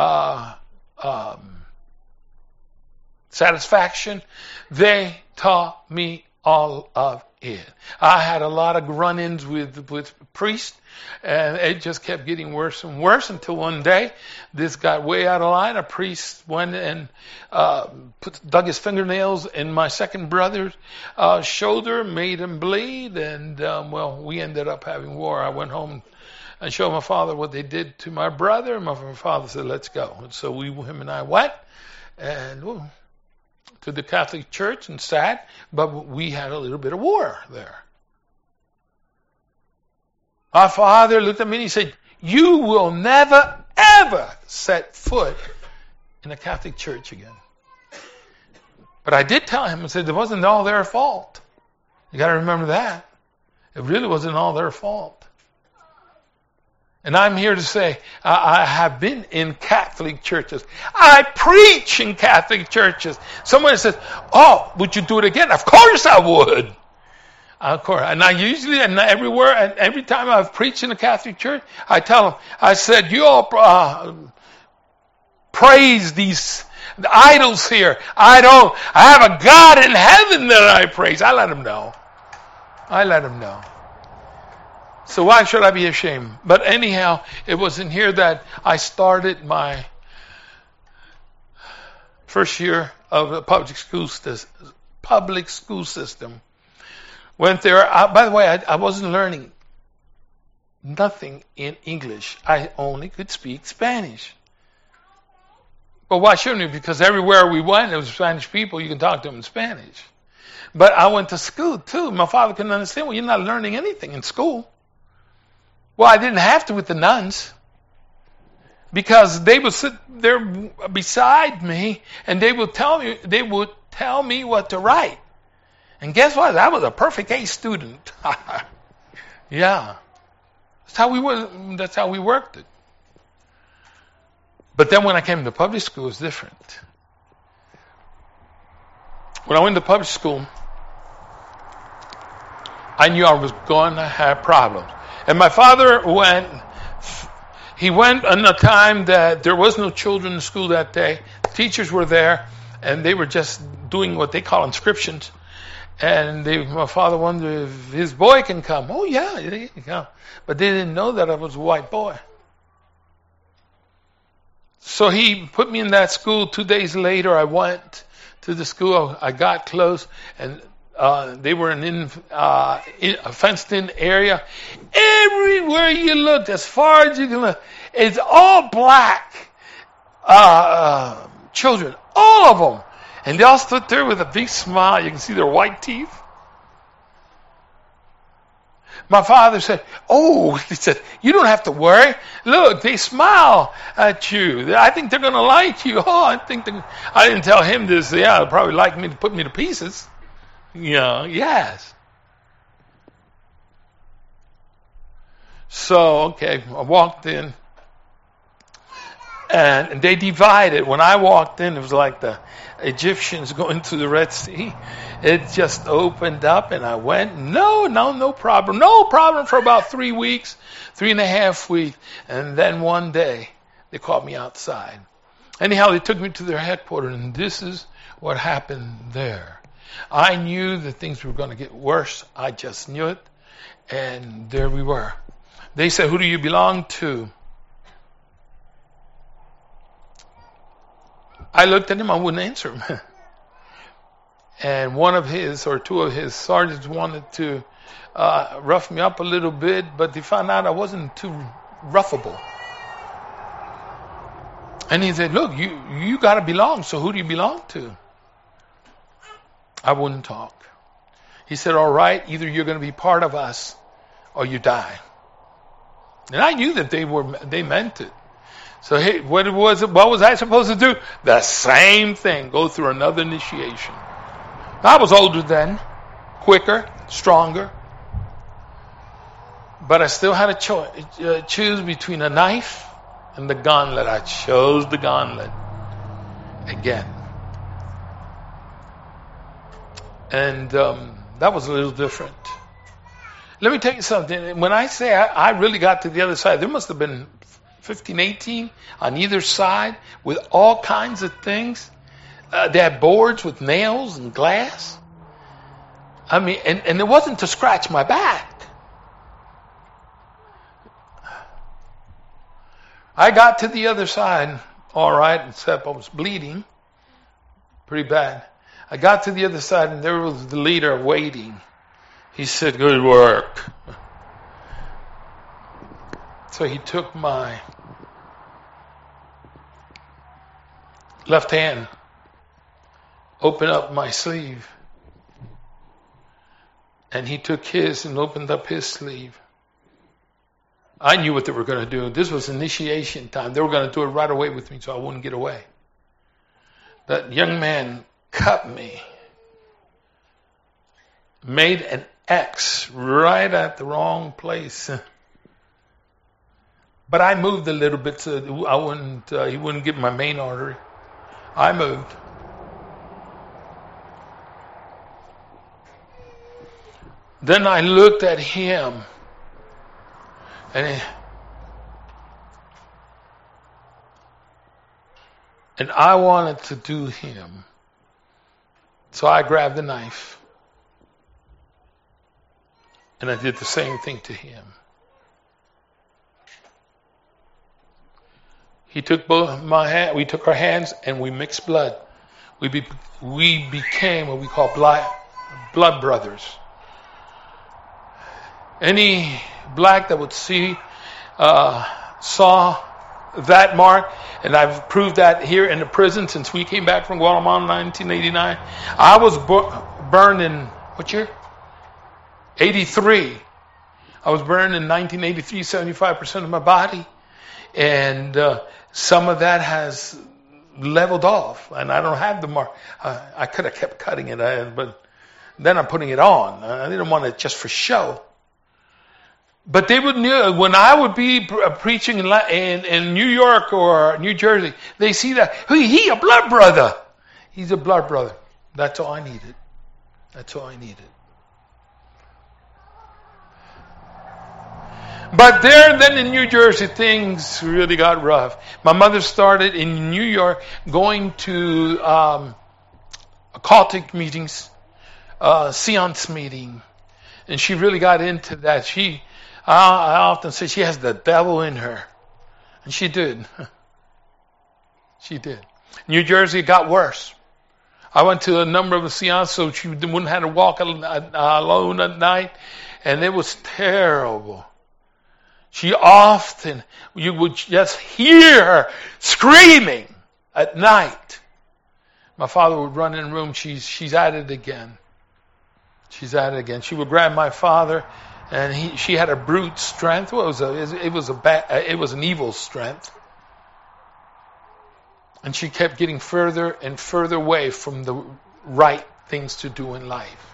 satisfaction. They taught me all of it. I had a lot of run-ins with priests, and it just kept getting worse and worse until one day this got way out of line. A priest went and dug his fingernails in my second brother's shoulder, made him bleed, and we ended up having war. I went home and showed my father what they did to my brother, and my father said, let's go. And so him and I went, and to the Catholic Church, and sat, but we had a little bit of war there. Our father looked at me and he said, you will never, ever set foot in a Catholic church again. But I did tell him, I said, it wasn't all their fault. You got to remember that. It really wasn't all their fault. And I'm here to say, I have been in Catholic churches. I preach in Catholic churches. Someone says, oh, would you do it again? Of course I would. Of course. And I usually, and everywhere, and every time I've preached in a Catholic church, I tell them, I said, you all praise these idols here. I don't. I have a God in heaven that I praise. I let them know. So why should I be ashamed? But anyhow, it was in here that I started my first year of the public school system. Went there. By the way, I wasn't learning nothing in English. I only could speak Spanish. But why shouldn't we? Because everywhere we went, there was Spanish people. You can talk to them in Spanish. But I went to school too. My father couldn't understand. Well, you're not learning anything in school. Well, I didn't have to with the nuns, because they would sit there beside me and they would tell me what to write. And guess what? I was a perfect A student. Yeah. That's how we worked it. But then when I came to public school, it was different. When I went to public school, I knew I was going to have problems. And my father went on a time that there was no children in school that day. Teachers were there, and they were just doing what they call inscriptions. And my father wondered if his boy can come. Oh, yeah, he can come. But they didn't know that I was a white boy. So he put me in that school. 2 days later, I went to the school. I got close, and they were in a fenced-in area. Everywhere you looked, as far as you can look, it's all black children, all of them. And they all stood there with a big smile. You can see their white teeth. My father said, he said, you don't have to worry. Look, they smile at you. I think they're going to like you. I didn't tell him this. Yeah, they'll probably like me to put me to pieces. Yes. So, okay, I walked in. And they divided. When I walked in, it was like the Egyptians going through the Red Sea. It just opened up and I went, no problem. No problem for about 3 weeks, 3.5 weeks. And then one day, they called me outside. Anyhow, they took me to their headquarters, and this is what happened there. I knew that things were going to get worse. I just knew it. And there we were. They said, who do you belong to? I looked at him, I wouldn't answer him. And one of his or two of his sergeants wanted to rough me up a little bit, but they found out I wasn't too roughable. And he said, look, you got to belong, so who do you belong to? I wouldn't talk. He said, all right, either you're going to be part of us or you die. And I knew that they meant it. So hey, what was I supposed to do? The same thing, go through another initiation. I was older then, quicker, stronger. But I still had a choose between a knife and the gauntlet. I chose the gauntlet again. And that was a little different. Let me tell you something. When I say I really got to the other side, there must have been 15, 18 on either side with all kinds of things. They had boards with nails and glass. I mean, and it wasn't to scratch my back. I got to the other side, all right, except I was bleeding pretty bad. I got to the other side, and there was the leader waiting. He said, good work. So he took my left hand, opened up my sleeve, and he took his and opened up his sleeve. I knew what they were going to do. This was initiation time. They were going to do it right away with me so I wouldn't get away. That young man cut me, made an X right at the wrong place. But I moved a little bit so he wouldn't get my main artery. I moved. Then I looked at him, and I wanted to do him. So I grabbed the knife, and I did the same thing to him. He took both my hand. We took our hands and we mixed blood. We became what we call blood brothers. Any black that would see saw that mark, and I've proved that here in the prison since we came back from Guatemala in 1989. I was burned in what year? 83. I was burned in 1983, 75% of my body, and some of that has leveled off, and I don't have the mark. I could have kept cutting it, but then I'm putting it on. I didn't want it just for show. But they would know when I would be preaching in New York or New Jersey, they see that he a blood brother. He's a blood brother. That's all I needed. That's all I needed. But there, then in New Jersey, things really got rough. My mother started in New York going to occultic meetings, seance meeting, and she really got into that. I often say she has the devil in her. And she did. She did. New Jersey got worse. I went to a number of seances so she wouldn't have to walk alone at night. And it was terrible. She often, you would just hear her screaming at night. My father would run in the room. She's at it again. She's at it again. She would grab my father. And she had a brute strength. Well, it was an evil strength. And she kept getting further and further away from the right things to do in life.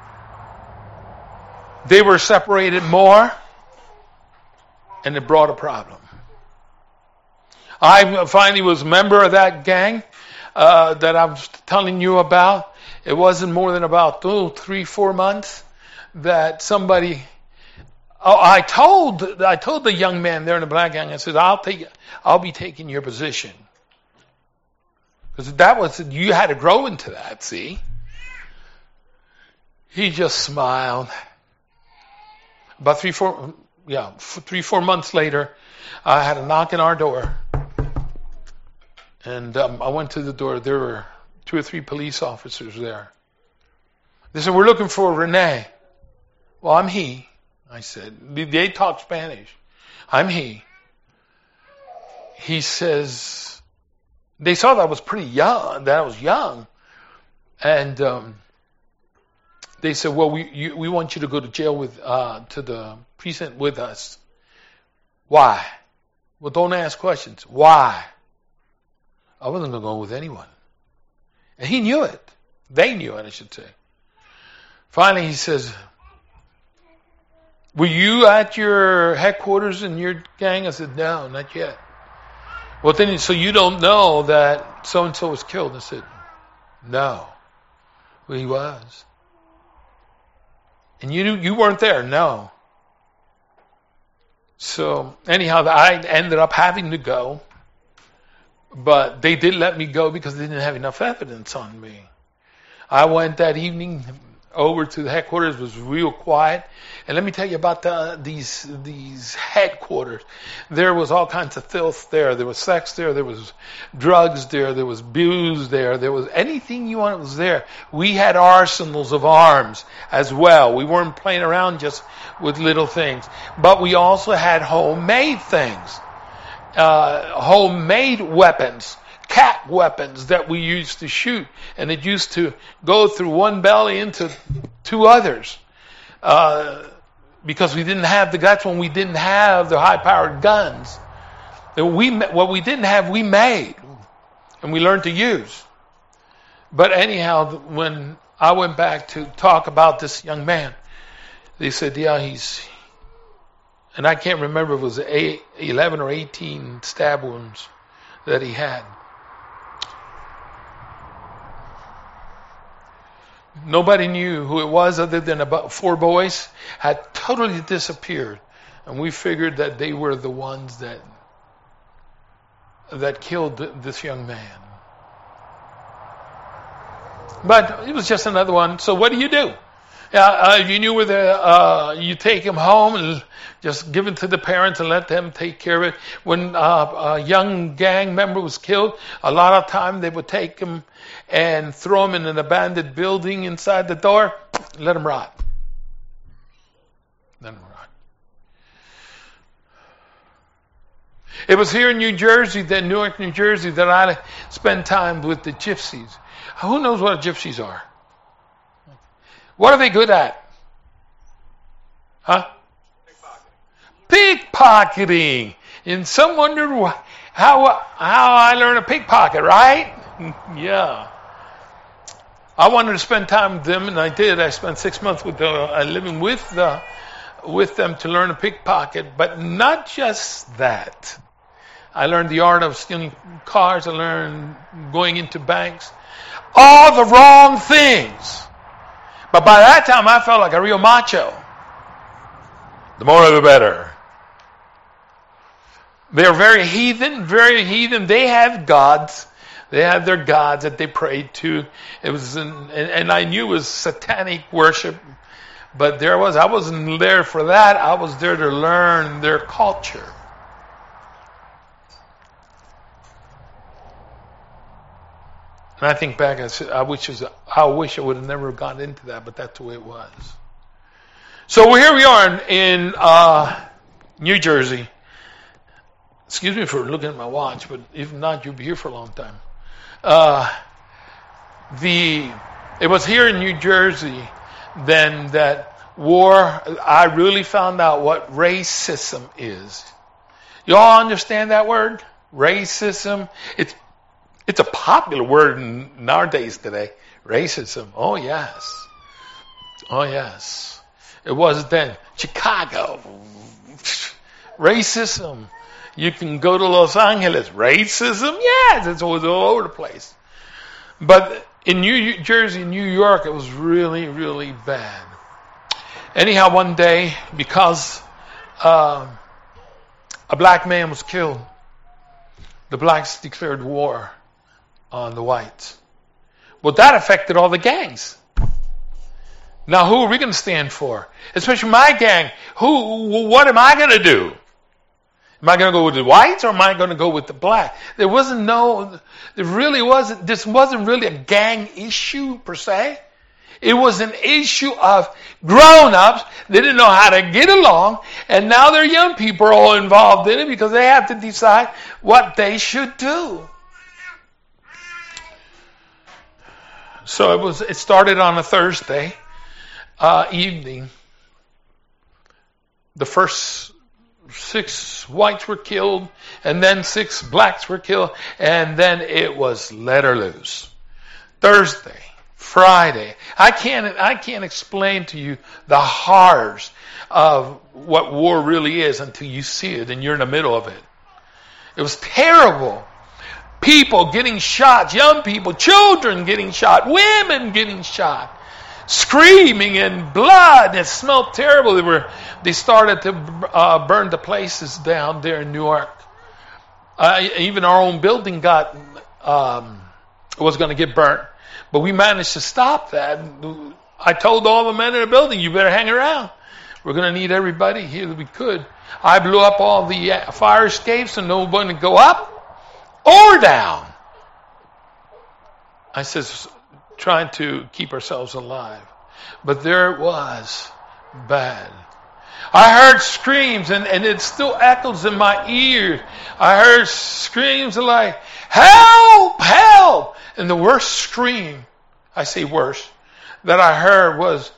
They were separated more, and it brought a problem. I finally was a member of that gang that I was telling you about. It wasn't more than about 3-4 months that somebody. Oh, I told the young man there in the black gang. I said, I'll be taking your position, because you had to grow into that. See, he just smiled. About 3-4 months later, I had a knock on our door, and I went to the door. There were 2 or 3 police officers there. They said, "We're looking for Rene." Well, I'm he. I said, they talk Spanish. I'm he. He says, they saw that I was pretty young, that I was young. And they said, well, we want you to go to jail to the precinct with us. Why? Well, don't ask questions. Why? I wasn't going to go with anyone. And he knew it. They knew it, I should say. Finally, he says, were you at your headquarters in your gang? I said, no, not yet. Well, then, so you don't know that so-and-so was killed? I said, no. Well, he was. And you weren't there? No. So, anyhow, I ended up having to go. But they did let me go because they didn't have enough evidence on me. I went that evening over to the headquarters. It was real quiet. And let me tell you about these headquarters. There was all kinds of filth there. There was sex there. There was drugs there. There was booze there. There was anything you wanted was there. We had arsenals of arms as well. We weren't playing around just with little things. But we also had homemade things. Homemade weapons. Cat weapons that we used to shoot. And it used to go through one belly into 2 others. Because we didn't have that's when we didn't have the high-powered guns. What we didn't have, we made. And we learned to use. But anyhow, when I went back to talk about this young man, they said, yeah, and I can't remember if it was 11 or 18 stab wounds that he had. Nobody knew who it was other than about 4 boys had totally disappeared. And we figured that they were the ones that killed this young man. But it was just another one. So what do? You knew where you take him home and just give it to the parents and let them take care of it. When a young gang member was killed, a lot of time they would take him and throw him in an abandoned building inside the door, let him rot. Let him rot. It was here in Newark, New Jersey, that I spent time with the gypsies. Who knows what gypsies are? What are they good at? Huh? Pickpocketing. And some wondered how I learned a pickpocket, right? Yeah. I wanted to spend time with them, and I did. I spent 6 months living with them to learn a pickpocket, but not just that. I learned the art of stealing cars. I learned going into banks. All the wrong things. But by that time, I felt like a real macho. The more the better. They're very heathen. They have gods. They have their gods that they prayed to. It was, and I knew it was satanic worship. But I wasn't there for that. I was there to learn their culture. And I think back, I wish I would have never gotten into that, but that's the way it was. So here we are in New Jersey. Excuse me for looking at my watch, but if not, you'll be here for a long time. It was here in New Jersey then that I really found out what racism is. You all understand that word? Racism? It's a popular word nowadays today. Racism. Oh, yes. Oh, yes. It was then. Chicago. Racism. You can go to Los Angeles. Racism? Yes, it's always all over the place. But in New Jersey, New York, it was really, really bad. Anyhow, one day, because a black man was killed, the blacks declared war on the whites. Well, that affected all the gangs. Now, who are we going to stand for? Especially my gang. What am I going to do? Am I going to go with the whites or am I going to go with the black? This wasn't really a gang issue per se. It was an issue of grown-ups. They didn't know how to get along, and now their young people are all involved in it because they have to decide what they should do. So it started on a Thursday evening. The first 6 whites were killed, and then 6 blacks were killed, and then it was let her loose. Thursday, Friday. I can't explain to you the horrors of what war really is until you see it and you're in the middle of it. It was terrible. People getting shot, young people, children getting shot, women getting shot, screaming and blood. It smelled terrible. They started to burn the places down there in New York. Even our own building was going to get burnt. But we managed to stop that. I told all the men in the building, you better hang around. We're going to need everybody here that we could. I blew up all the fire escapes so no one would go up or down. I says, trying to keep ourselves alive. But there it was, bad. I heard screams, and it still echoes in my ears. I heard screams like, help, help! And the worst scream, I say worst, that I heard was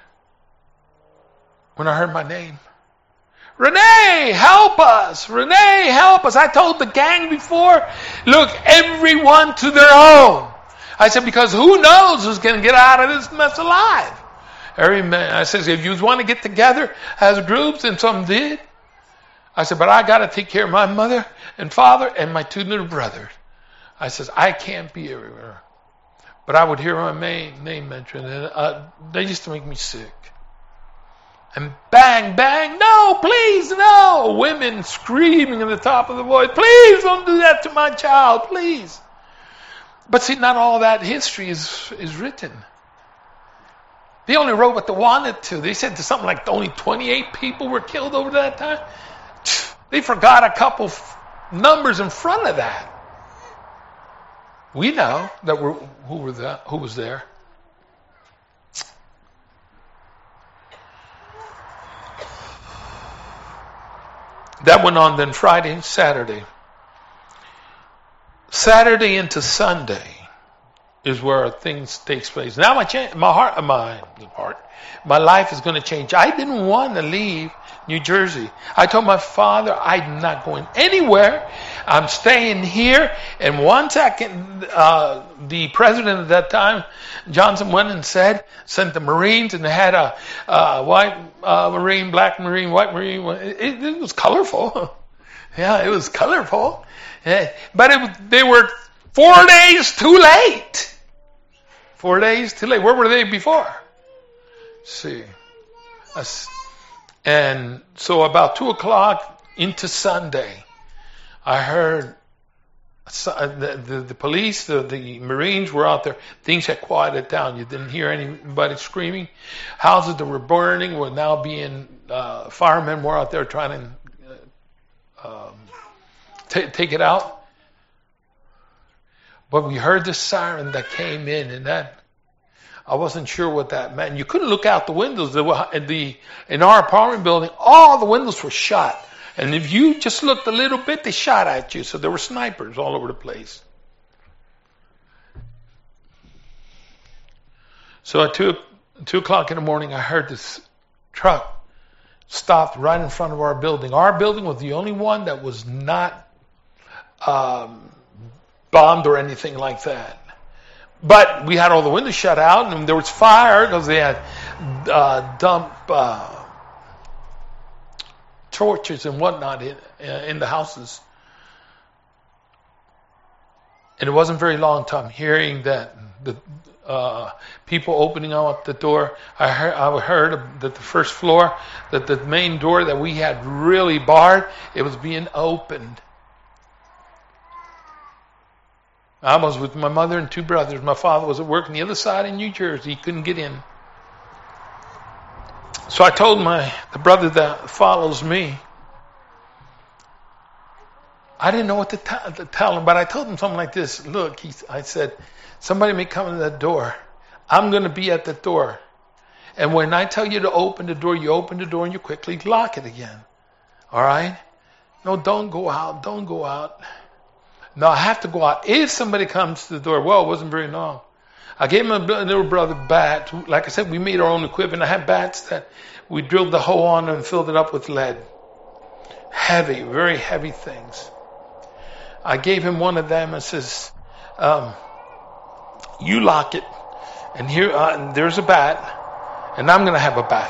when I heard my name. Renee, help us! Renee, help us! I told the gang before, look, everyone to their own. I said, because who knows who's going to get out of this mess alive? Every man. I said, if you want to get together as groups, and some did. I said, but I got to take care of my mother and father and my 2 little brothers. I says, I can't be everywhere. But I would hear my name mentioned, and they used to make me sick. And bang, bang, no, please, no. Women screaming at the top of the voice, please don't do that to my child, please. But see, not all that history is written. They only wrote what they wanted to. They said something like only 28 people were killed over that time. They forgot a couple numbers in front of that. We know that who was there. That went on then Friday and Saturday. Saturday into Sunday is where things takes place. Now my life is going to change. I didn't want to leave New Jersey. I told my father, I'm not going anywhere. I'm staying here. And 1 second, the president at that time, Johnson, went and sent the Marines, and they had a white Marine, black Marine, white Marine. It was colorful. Yeah, it was colorful. Yeah. But they were 4 days too late. 4 days too late. Where were they before? See. And so about 2:00 into Sunday, I heard the police, the Marines were out there. Things had quieted down. You didn't hear anybody screaming. Houses that were burning were now being, firemen were out there trying to take it out. But we heard the siren that came in, and that I wasn't sure what that meant. You couldn't look out the windows. In our apartment building, all the windows were shut. And if you just looked a little bit, they shot at you. So there were snipers all over the place. So at 2:00 in the morning, I heard this truck stopped right in front of our building. Our building was the only one that was not bombed or anything like that. But we had all the windows shut out, and there was fire because they had dumped torches and whatnot in the houses. And it wasn't very long time hearing that the people opening up the door. I heard that the first floor, that the main door that we had really barred, it was being opened. I was with my mother and two brothers. My father was at work on the other side in New Jersey. He couldn't get in. So I told the brother that follows me, I didn't know what to tell him, but I told him something like this. Look, I said, somebody may come to that door. I'm going to be at the door. And when I tell you to open the door, you open the door and you quickly lock it again. All right? No, don't go out. Don't go out. No, I have to go out. If somebody comes to the door, well, it wasn't very long. I gave my little brother a bat. Like I said, we made our own equipment. I had bats that we drilled the hole on and filled it up with lead. Heavy, very heavy things. I gave him one of them and says, you lock it. And here, there's a bat. And I'm going to have a bat.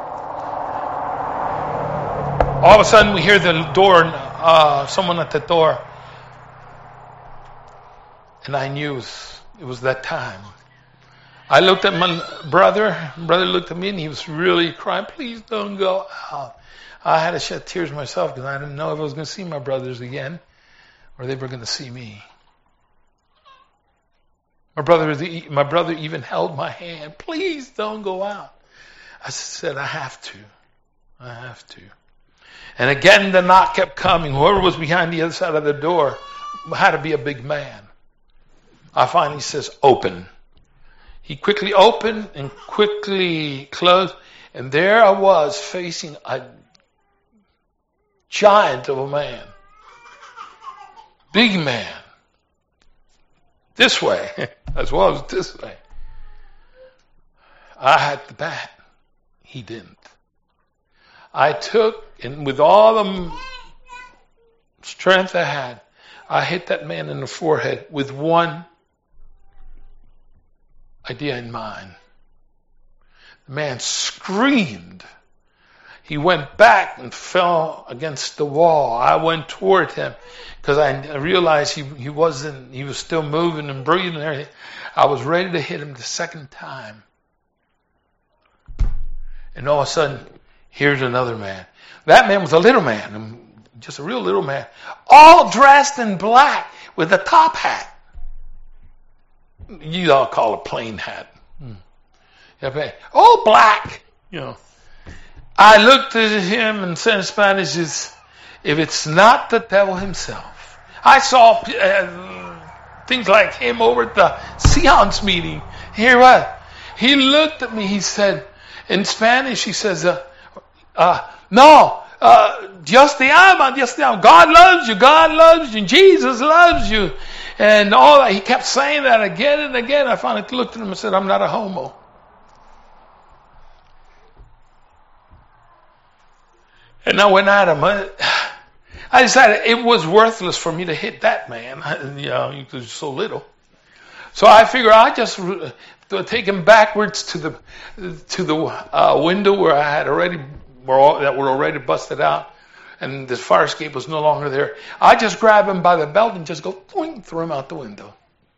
All of a sudden, we hear the door, someone at the door. And I knew it was that time. I looked at my brother. Brother looked at me and he was really crying, please don't go out. I had to shed tears myself because I didn't know if I was going to see my brothers again or they were going to see me. My brother even held my hand. Please don't go out. I said, I have to. And again, the knock kept coming. Whoever was behind the other side of the door had to be a big man. I finally says, open. He quickly opened and quickly closed. And there I was facing a giant of a man. Big man. This way, as well as this way. I had the bat. He didn't. I took, and with all the strength I had, I hit that man in the forehead with one idea in mind. The man screamed. He went back and fell against the wall. I went toward him because I realized he was still moving and breathing and everything. I was ready to hit him the second time. And all of a sudden, here's another man. That man was a little man, just a real little man, all dressed in black with a top hat. You all call it a plain hat. All black, I looked at him and said in Spanish, if it's not the devil himself. I saw things like him over at the seance meeting. Hear what? He looked at me, he said, in Spanish, he says, no, Dios te ama, Dios te ama. God loves you, Jesus loves you. And all that, he kept saying that again and again. I finally looked at him and said, I'm not a homo. And I went at him. I decided it was worthless for me to hit that man. He was so little. So I figured I'd just take him backwards to the window where I had that were already busted out. And the fire escape was no longer there. I just grab him by the belt and just go boing, throw him out the window.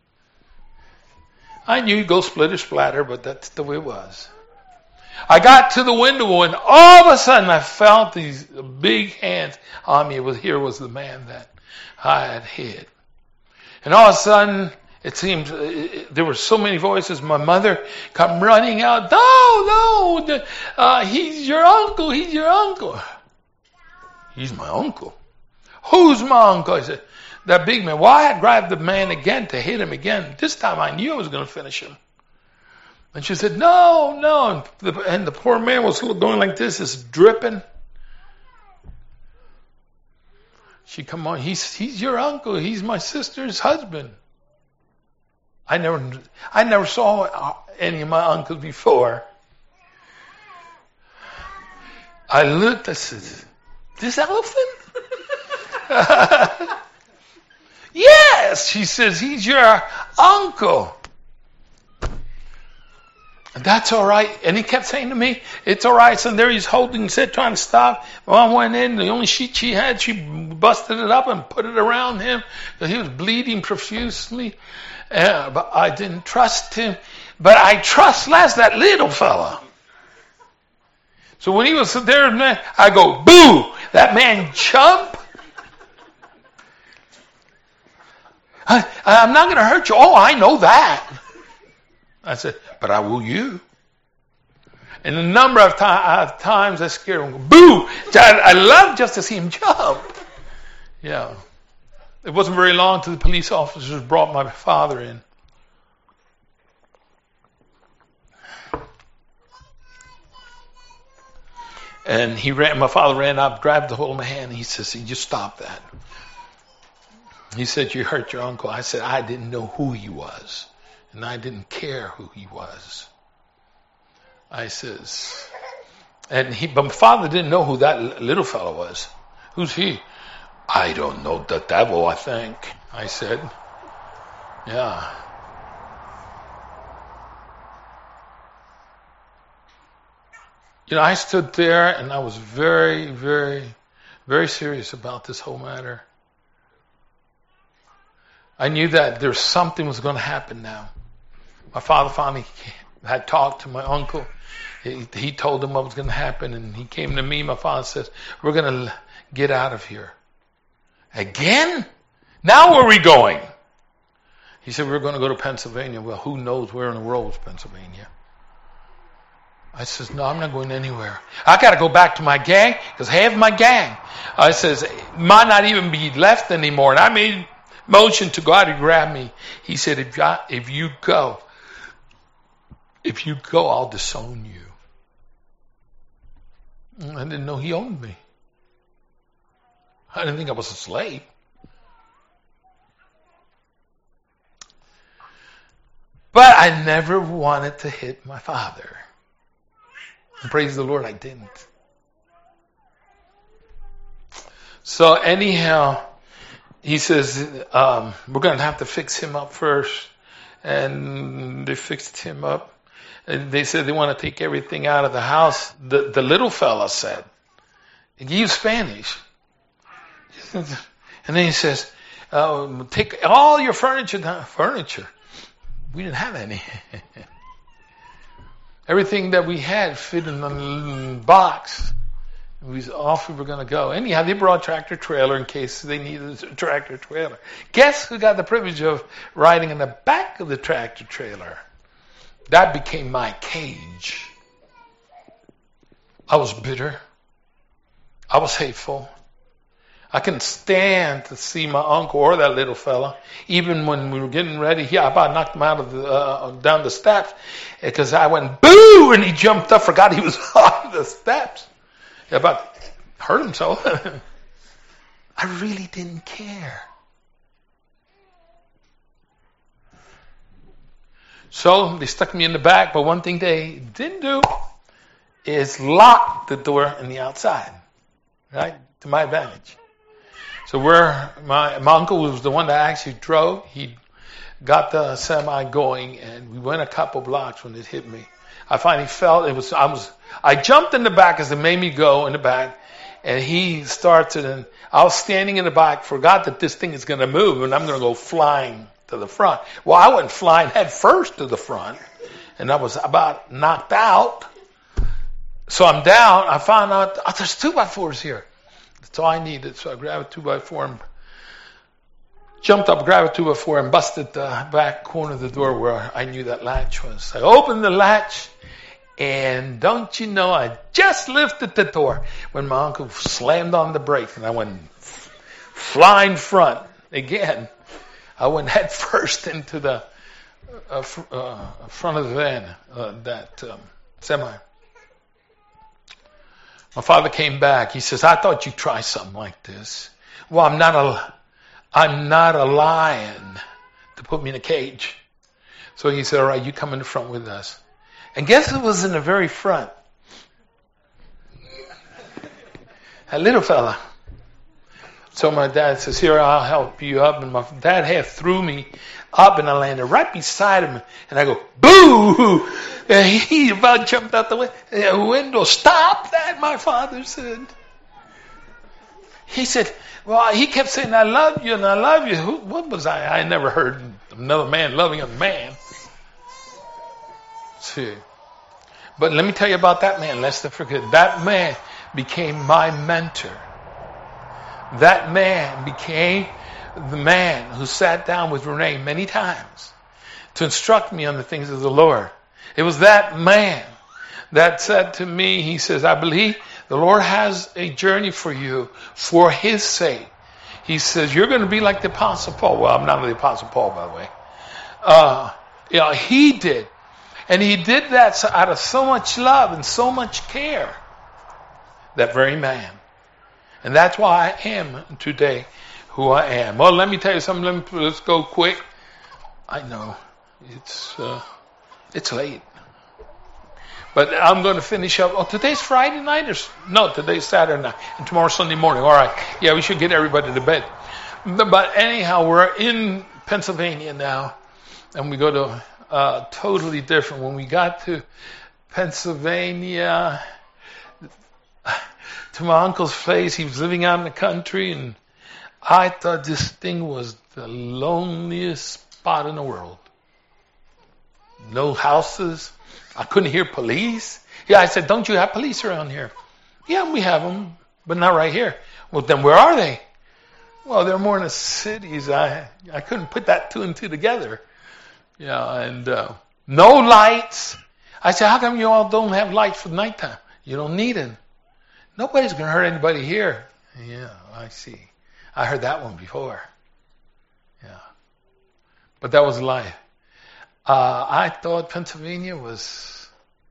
I knew he'd go splitter splatter, but that's the way it was. I got to the window and all of a sudden I felt these big hands on me. Here was the man that I had hit. And all of a sudden, it seemed there were so many voices. My mother come running out. No, he's your uncle. He's your uncle. He's my uncle. Who's my uncle? I said, that big man. Well, I had grabbed the man again to hit him again. This time I knew I was going to finish him. And she said, no. And the poor man was going like this, is dripping. She come on, he's your uncle. He's my sister's husband. I never saw any of my uncles before. I looked, I said, this elephant? Yes, she says, he's your uncle. That's all right. And he kept saying to me, it's all right. So there he's holding, said, trying to stop. Mom went in. The only sheet she had, she busted it up and put it around him. He was bleeding profusely. But I didn't trust him. But I trust less that little fella. So when he was there, man, I go, boo! That man jumped. I'm not going to hurt you. Oh, I know that. I said, but I will you. And a number of times I scared him. Boo! I love just to see him jump. Yeah. It wasn't very long till the police officers brought my father in. And my father ran up, grabbed the hold of my hand, and he says, you stop that. He said, you hurt your uncle. I said, I didn't know who he was. And I didn't care who he was. I says, but my father didn't know who that little fellow was. Who's he? I don't know, the devil, I think. I said, yeah. You know, I stood there and I was very, very, very serious about this whole matter. I knew that there's something was going to happen now. My father finally had talked to my uncle. He told him what was going to happen, and he came to me. My father says, we're going to get out of here. Again? Now where are we going? He said, we're going to go to Pennsylvania. Well, who knows where in the world is Pennsylvania? I says, no, I'm not going anywhere. I got to go back to my gang, because half my gang, I says, might not even be left anymore. And I made motion to go out and grab me. He said, if you go, I'll disown you. I didn't know he owned me. I didn't think I was a slave. But I never wanted to hit my father. And praise the Lord, I didn't. So anyhow, he says, we're going to have to fix him up first. And they fixed him up. And they said they want to take everything out of the house. The little fella said. He used Spanish. And then he says, take all your furniture down. Furniture? We didn't have any. Everything that we had fit in the box. We were going to go. Anyhow, they brought a tractor trailer in case they needed a tractor trailer. Guess who got the privilege of riding in the back of the tractor trailer? That became my cage. I was bitter. I was hateful. I couldn't stand to see my uncle or that little fella. Even when we were getting ready, I about knocked him out of down the steps because I went boo, and he jumped up, forgot he was on the steps. He about hurt himself. I really didn't care. So they stuck me in the back, but one thing they didn't do is lock the door on the outside, right, to my advantage. So my uncle was the one that actually drove. He got the semi going, and we went a couple blocks when it hit me. I finally felt I jumped in the back as it made me go in the back, and he started, and I was standing in the back, forgot that this thing is going to move, and I'm going to go flying to the front. Well, I went flying head first to the front, and I was about knocked out. So I'm down. I found out, there's 2x4s here. That's all I needed. So I grabbed a 2x4 and jumped up, grabbed a 2x4 and busted the back corner of the door where I knew that latch was. I opened the latch, and don't you know, I just lifted the door when my uncle slammed on the brake, and I went flying front again. I went head first into the front of the van, semi. My father came back. He says, I thought you'd try something like this. Well, I'm not a lion to put me in a cage. So he said, all right, you come in the front with us. And guess who was in the very front? A little fella. So my dad says, here, I'll help you up. And my dad half threw me up and I landed right beside him. And I go, boo! And he about jumped out the window. Stop that, my father said. He said, well, he kept saying, I love you and I love you. What was I? I never heard another man loving a man. See. But let me tell you about that man, lest I forget. That man became my mentor. That man became the man who sat down with Renee many times to instruct me on the things of the Lord. It was that man that said to me, he says, I believe the Lord has a journey for you for His sake. He says, you're going to be like the Apostle Paul. Well, I'm not the Apostle Paul, by the way. He did. And he did that out of so much love and so much care. That very man. And that's why I am today who I am. Well, let me tell you something. Let's go quick. I know it's late. But I'm going to finish up. Oh, today's Friday night? No, today's Saturday night. And tomorrow's Sunday morning. All right. Yeah, we should get everybody to bed. But anyhow, we're in Pennsylvania now. And we go to totally different. When we got to Pennsylvania, to my uncle's place, he was living out in the country. And I thought this thing was the loneliest spot in the world. No houses. I couldn't hear police. Yeah, I said, don't you have police around here? Yeah, we have them, but not right here. Well, then where are they? Well, they're more in the cities. I couldn't put that two and two together. Yeah, and no lights. I said, how come you all don't have lights for nighttime? You don't need it. Nobody's going to hurt anybody here. Yeah, I see. I heard that one before. Yeah. But that was life. I thought Pennsylvania was,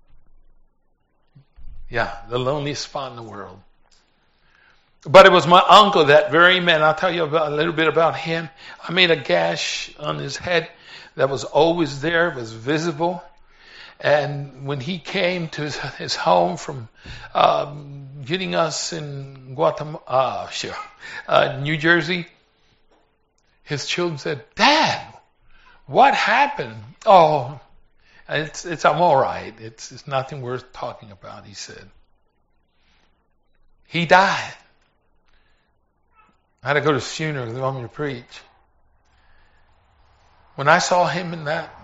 the loneliest spot in the world. But it was my uncle, that very man. I'll tell you a little bit about him. I made a gash on his head that was always there, was visible. And when he came to his home from getting us in New Jersey, his children said, Dad, what happened? Oh, I'm all right. It's nothing worth talking about, he said. He died. I had to go to his funeral because they want me to preach. When I saw him in that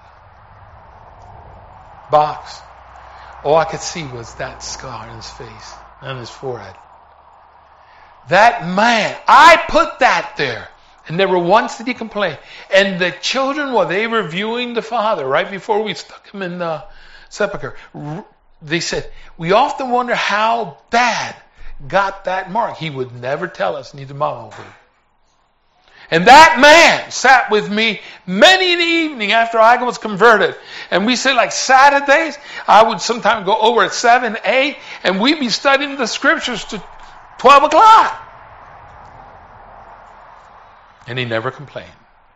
box, all I could see was that scar in his face, on his forehead. That man, I put that there. And never once did he complain. And the children, while they were viewing the father, right before we stuck him in the sepulcher, they said, we often wonder how Dad got that mark. He would never tell us, neither Mama would. And that man sat with me many an evening after I was converted. And we said, like Saturdays, I would sometimes go over at 7, 8, and we'd be studying the scriptures to 12 o'clock. And he never complained.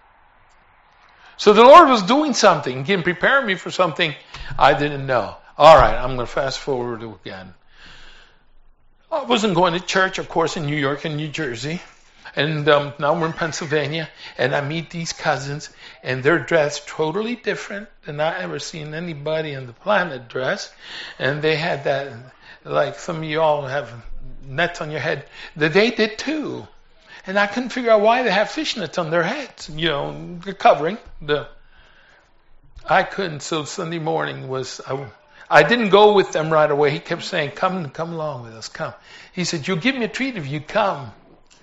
So the Lord was doing something, again, preparing me for something I didn't know. All right, I'm going to fast forward again. I wasn't going to church, of course, in New York and New Jersey. And now we're in Pennsylvania, and I meet these cousins, and they're dressed totally different than I ever seen anybody on the planet dress. And they had that, like some of you all have nets on your head, that they did too. And I couldn't figure out why they have fishnets on their heads, the covering. I couldn't. So Sunday morning I didn't go with them right away. He kept saying, come along with us, come. He said, you'll give me a treat if you come.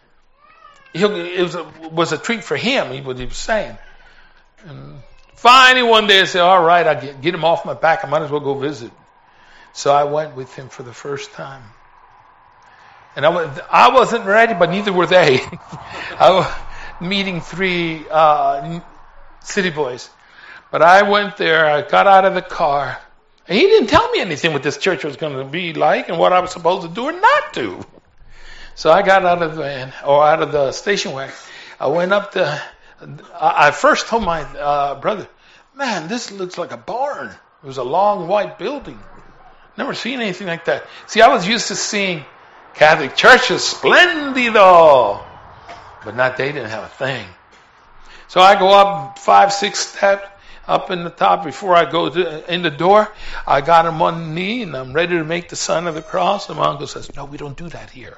It was a treat for him, what he was saying. And finally one day I said, all right, I'll get him off my back. I might as well go visit. So I went with him for the first time. And I wasn't ready, but neither were they. I was meeting 3 city boys. But I went there, I got out of the car, and he didn't tell me anything what this church was going to be like and what I was supposed to do or not do. So I got out of the van, or out of the station wagon. I went up I first told my brother, man, this looks like a barn. It was a long white building. Never seen anything like that. See, I was used to seeing Catholic churches, splendido. But they didn't have a thing. So I go up 5, 6 steps up in the top before I go in the door. I got him on the knee and I'm ready to make the sign of the cross. And my uncle says, no, we don't do that here.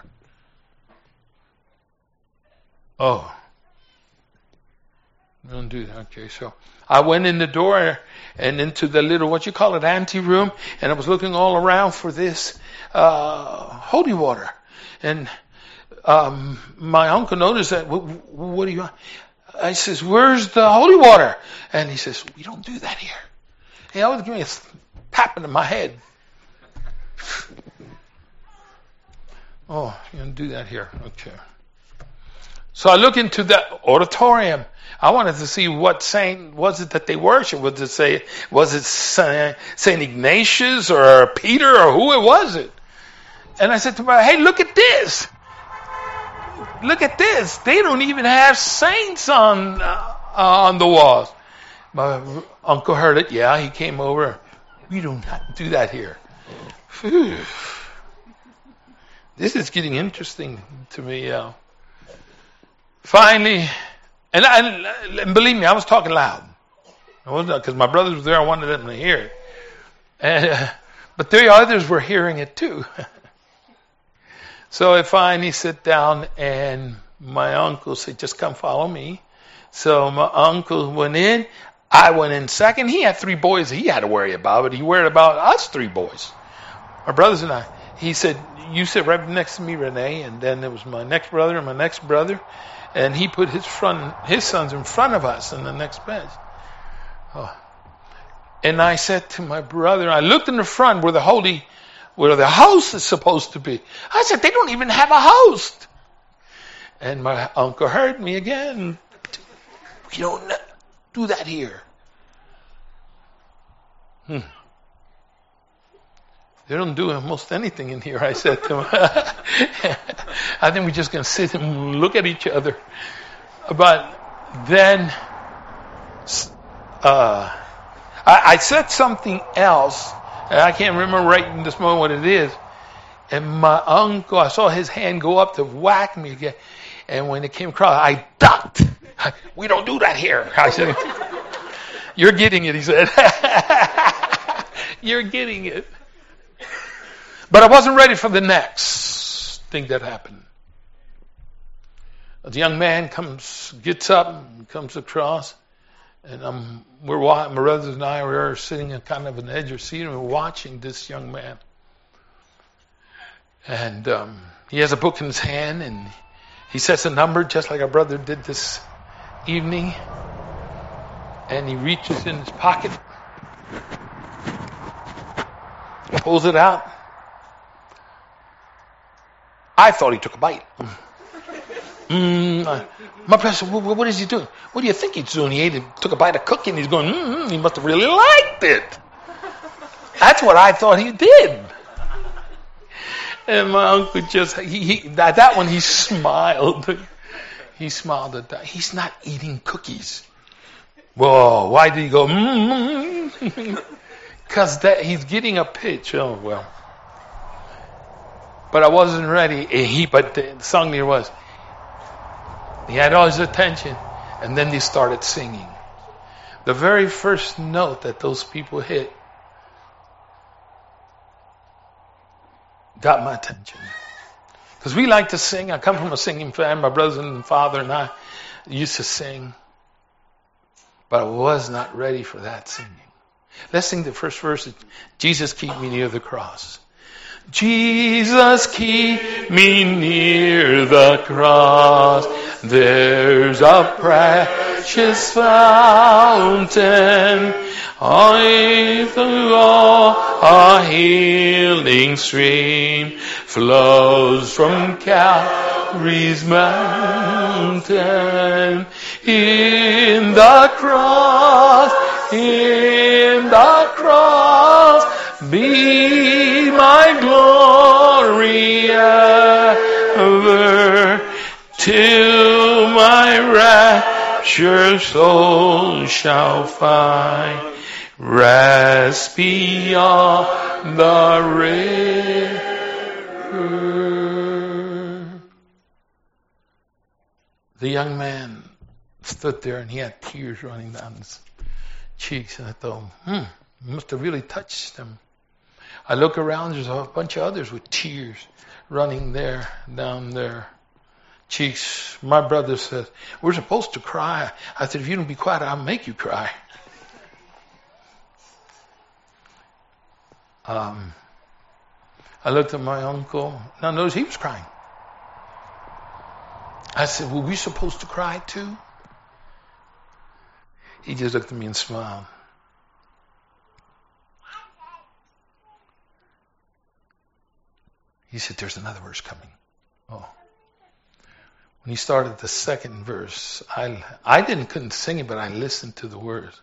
Oh. We don't do that. Okay, so I went in the door and into the little, what you call it, ante room. And I was looking all around for this holy water. And my uncle noticed that. What do you want? I says, where's the holy water? And he says, we don't do that here. He always give me a pap into my head. Oh, you don't do that here. Okay. So I look into the auditorium. I wanted to see what saint was it that they worshiped. Was it Saint Ignatius or Peter or who it was it? And I said to my, hey, look at this. Look at this. They don't even have saints on the walls. My uncle heard it. Yeah, he came over. We don't do that here. Whew. This is getting interesting to me. Finally, and believe me, I was talking loud. I wasn't, because my brothers were there. I wanted them to hear it. But the others were hearing it too. So I finally sit down and my uncle said, just come follow me. So my uncle went in. I went in second. He had 3 boys he had to worry about, but he worried about us 3 boys. My brothers and I. He said, you sit right next to me, Renee. And then there was my next brother and my next brother. And he put his sons in front of us in the next bench. Oh. And I said to my brother, I looked in the front where the host is supposed to be. I said, they don't even have a host. And my uncle heard me again. We don't do that here. They don't do almost anything in here, I said to him. I think we're just going to sit and look at each other. But then I said something else. And I can't remember right in this moment what it is. And my uncle, I saw his hand go up to whack me again. And when it came across, I ducked. We don't do that here. I said, you're getting it, he said. You're getting it. But I wasn't ready for the next thing that happened. The young man gets up, comes across. And my brothers and I were sitting in kind of an edge of seat and we're watching this young man. And he has a book in his hand and he sets a number just like our brother did this evening. And he reaches in his pocket, pulls it out. I thought he took a bite. My brother said, what is he doing? What do you think he's doing? He took a bite of cookie and he's going, he must have really liked it. That's what I thought he did. And my uncle just, that one he smiled. He smiled at that. He's not eating cookies. Whoa, why did he go, Because he's getting a pitch. Oh, well. But I wasn't ready. But the song there was, he had all his attention, and then they started singing. The very first note that those people hit got my attention. Because we like to sing. I come from a singing family. My brothers and father and I used to sing. But I was not ready for that singing. Let's sing the first verse. Jesus, keep me near the cross. Jesus, keep me near the cross. There's a precious fountain. Through all a healing stream flows from Calvary's mountain. In the cross, be my glory ever, till my raptured soul shall find rest beyond the river. The young man stood there and he had tears running down his cheeks. And I thought, must have really touched him. I look around, there's a bunch of others with tears running down their cheeks. My brother said, we're supposed to cry. I said, if you don't be quiet, I'll make you cry. I looked at my uncle. Now notice he was crying. I said, were we supposed to cry too? He just looked at me and smiled. He said, there's another verse coming. Oh. When he started the second verse, I couldn't sing it, but I listened to the words.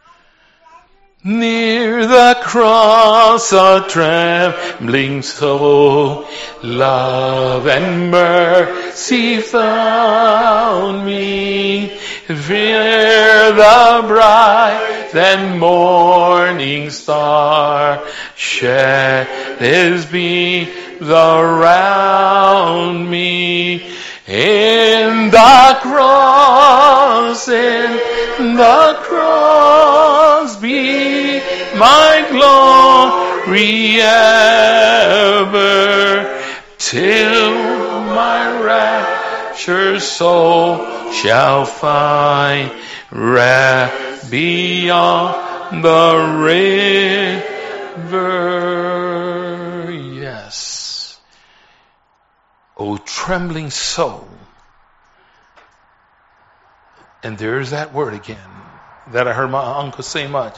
Near the cross a trembling soul, love and mercy found me. Fear the bright and morning star shed his beams around me. In the cross be my glory ever, till my raptured soul shall find rest beyond the river. Yes. O trembling soul. And there's that word again that I heard my uncle say much.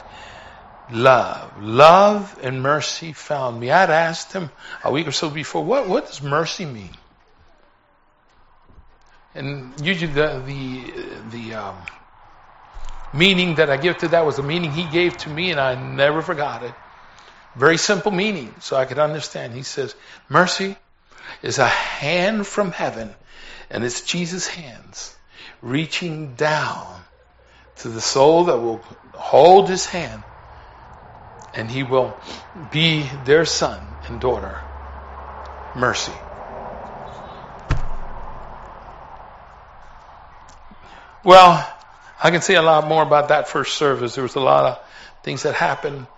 Love and mercy found me. I'd asked him a week or so before, what does mercy mean? And usually the meaning that I give to that was the meaning he gave to me, and I never forgot it. Very simple meaning, so I could understand. He says, mercy is a hand from heaven, and it's Jesus' hands reaching down to the soul that will hold his hand, and he will be their son and daughter. Mercy. Well, I can say a lot more about that first service. There was a lot of things that happened,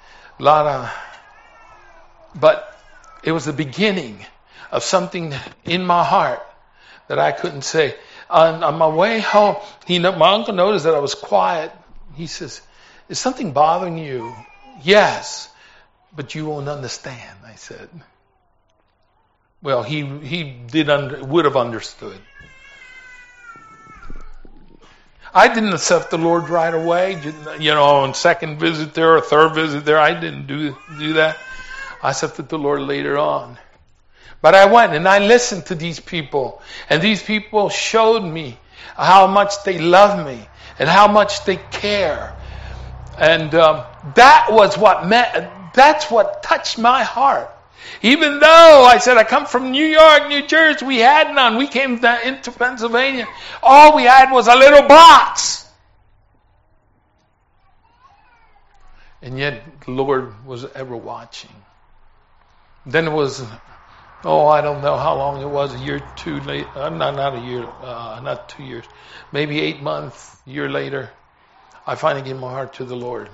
but it was the beginning of something in my heart that I couldn't say. On my way home, my uncle noticed that I was quiet. He says, is something bothering you? Yes, but you won't understand, I said. Well, he would have understood. I didn't accept the Lord right away. On second visit there or third visit there, I didn't do that. I accepted the Lord later on. But I went and I listened to these people, and these people showed me how much they love me and how much they care. And that's what touched my heart. Even though I said I come from New York, New Jersey, we had none. We came into Pennsylvania. All we had was a little box. And yet the Lord was ever watching. Then it was, I don't know how long it was, a year or two later. Not 2 years. Maybe 8 months, a year later, I finally gave my heart to the Lord.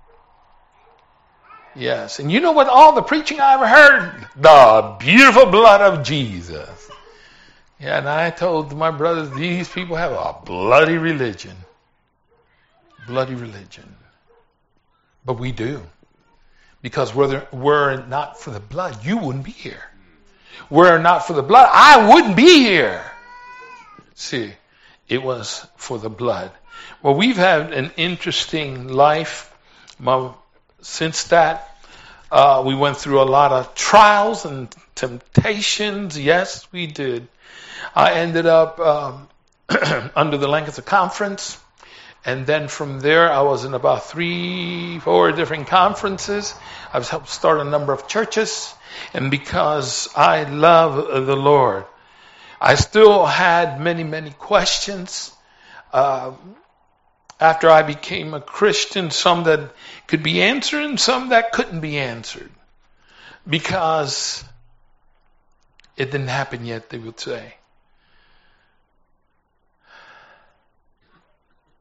Yes. And you know what all the preaching I ever heard? The beautiful blood of Jesus. Yeah, and I told my brothers, these people have a bloody religion. Bloody religion. But we do. Because were it not for the blood, you wouldn't be here. Were it not for the blood, I wouldn't be here. See, it was for the blood. Well, we've had an interesting life. Since that, we went through a lot of trials and temptations. Yes, we did. I ended up under the Lancaster Conference. And then from there, I was in about 3-4 different conferences. I've helped start a number of churches. And because I love the Lord, I still had many, many questions. After I became a Christian, some that could be answered and some that couldn't be answered. Because it didn't happen yet, they would say.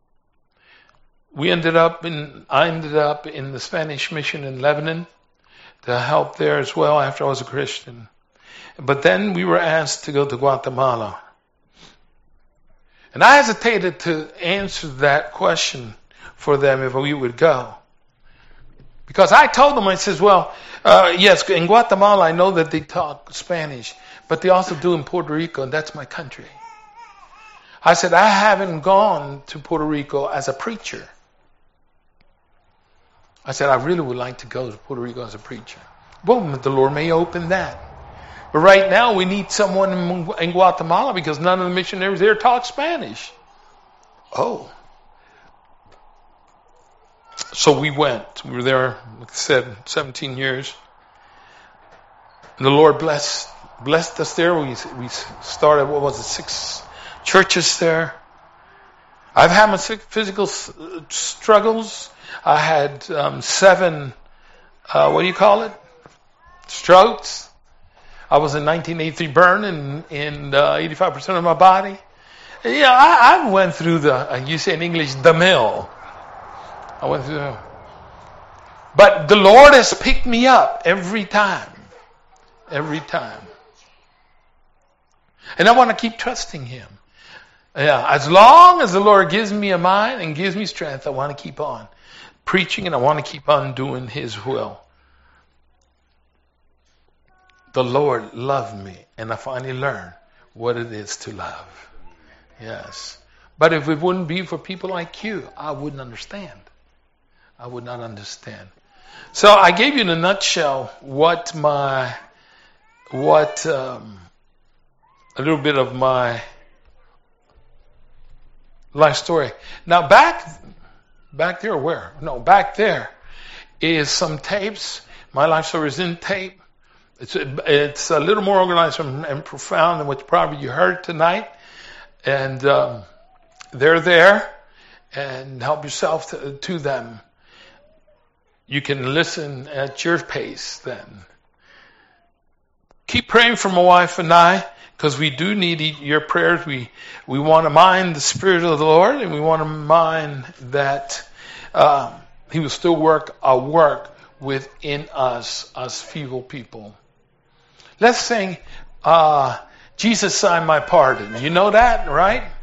I ended up in the Spanish mission in Lebanon to help there as well after I was a Christian. But then we were asked to go to Guatemala. And I hesitated to answer that question for them if we would go. Because I told them, I says, well, yes, in Guatemala I know that they talk Spanish, but they also do in Puerto Rico, and that's my country. I said, I haven't gone to Puerto Rico as a preacher. I said, I really would like to go to Puerto Rico as a preacher. Well, the Lord may open that. But right now we need someone in Guatemala because none of the missionaries there talk Spanish. Oh. So we went. We were there, like I said, 17 years. And the Lord blessed us there. We started, 6 churches there. I've had my physical struggles. I had 7, strokes. I was in 1983 burn in 85% of my body. Yeah, I went through you say in English, the mill. I went through But the Lord has picked me up every time. Every time. And I want to keep trusting Him. Yeah, as long as the Lord gives me a mind and gives me strength, I want to keep on preaching and I want to keep on doing His will. The Lord loved me, and I finally learned what it is to love. Yes. But if it wouldn't be for people like you, I wouldn't understand. I would not understand. So I gave you in a nutshell a little bit of my life story. Now back there, where? No, back there is some tapes. My life story is in tape. It's a little more organized and profound than what probably you heard tonight. And they're there, and help yourself to them. You can listen at your pace then. Keep praying for my wife and I, because we do need your prayers. We want to mind the Spirit of the Lord, and we want to mind that He will still work a work within us feeble people. Let's sing Jesus Signed My Pardon. You know that, right?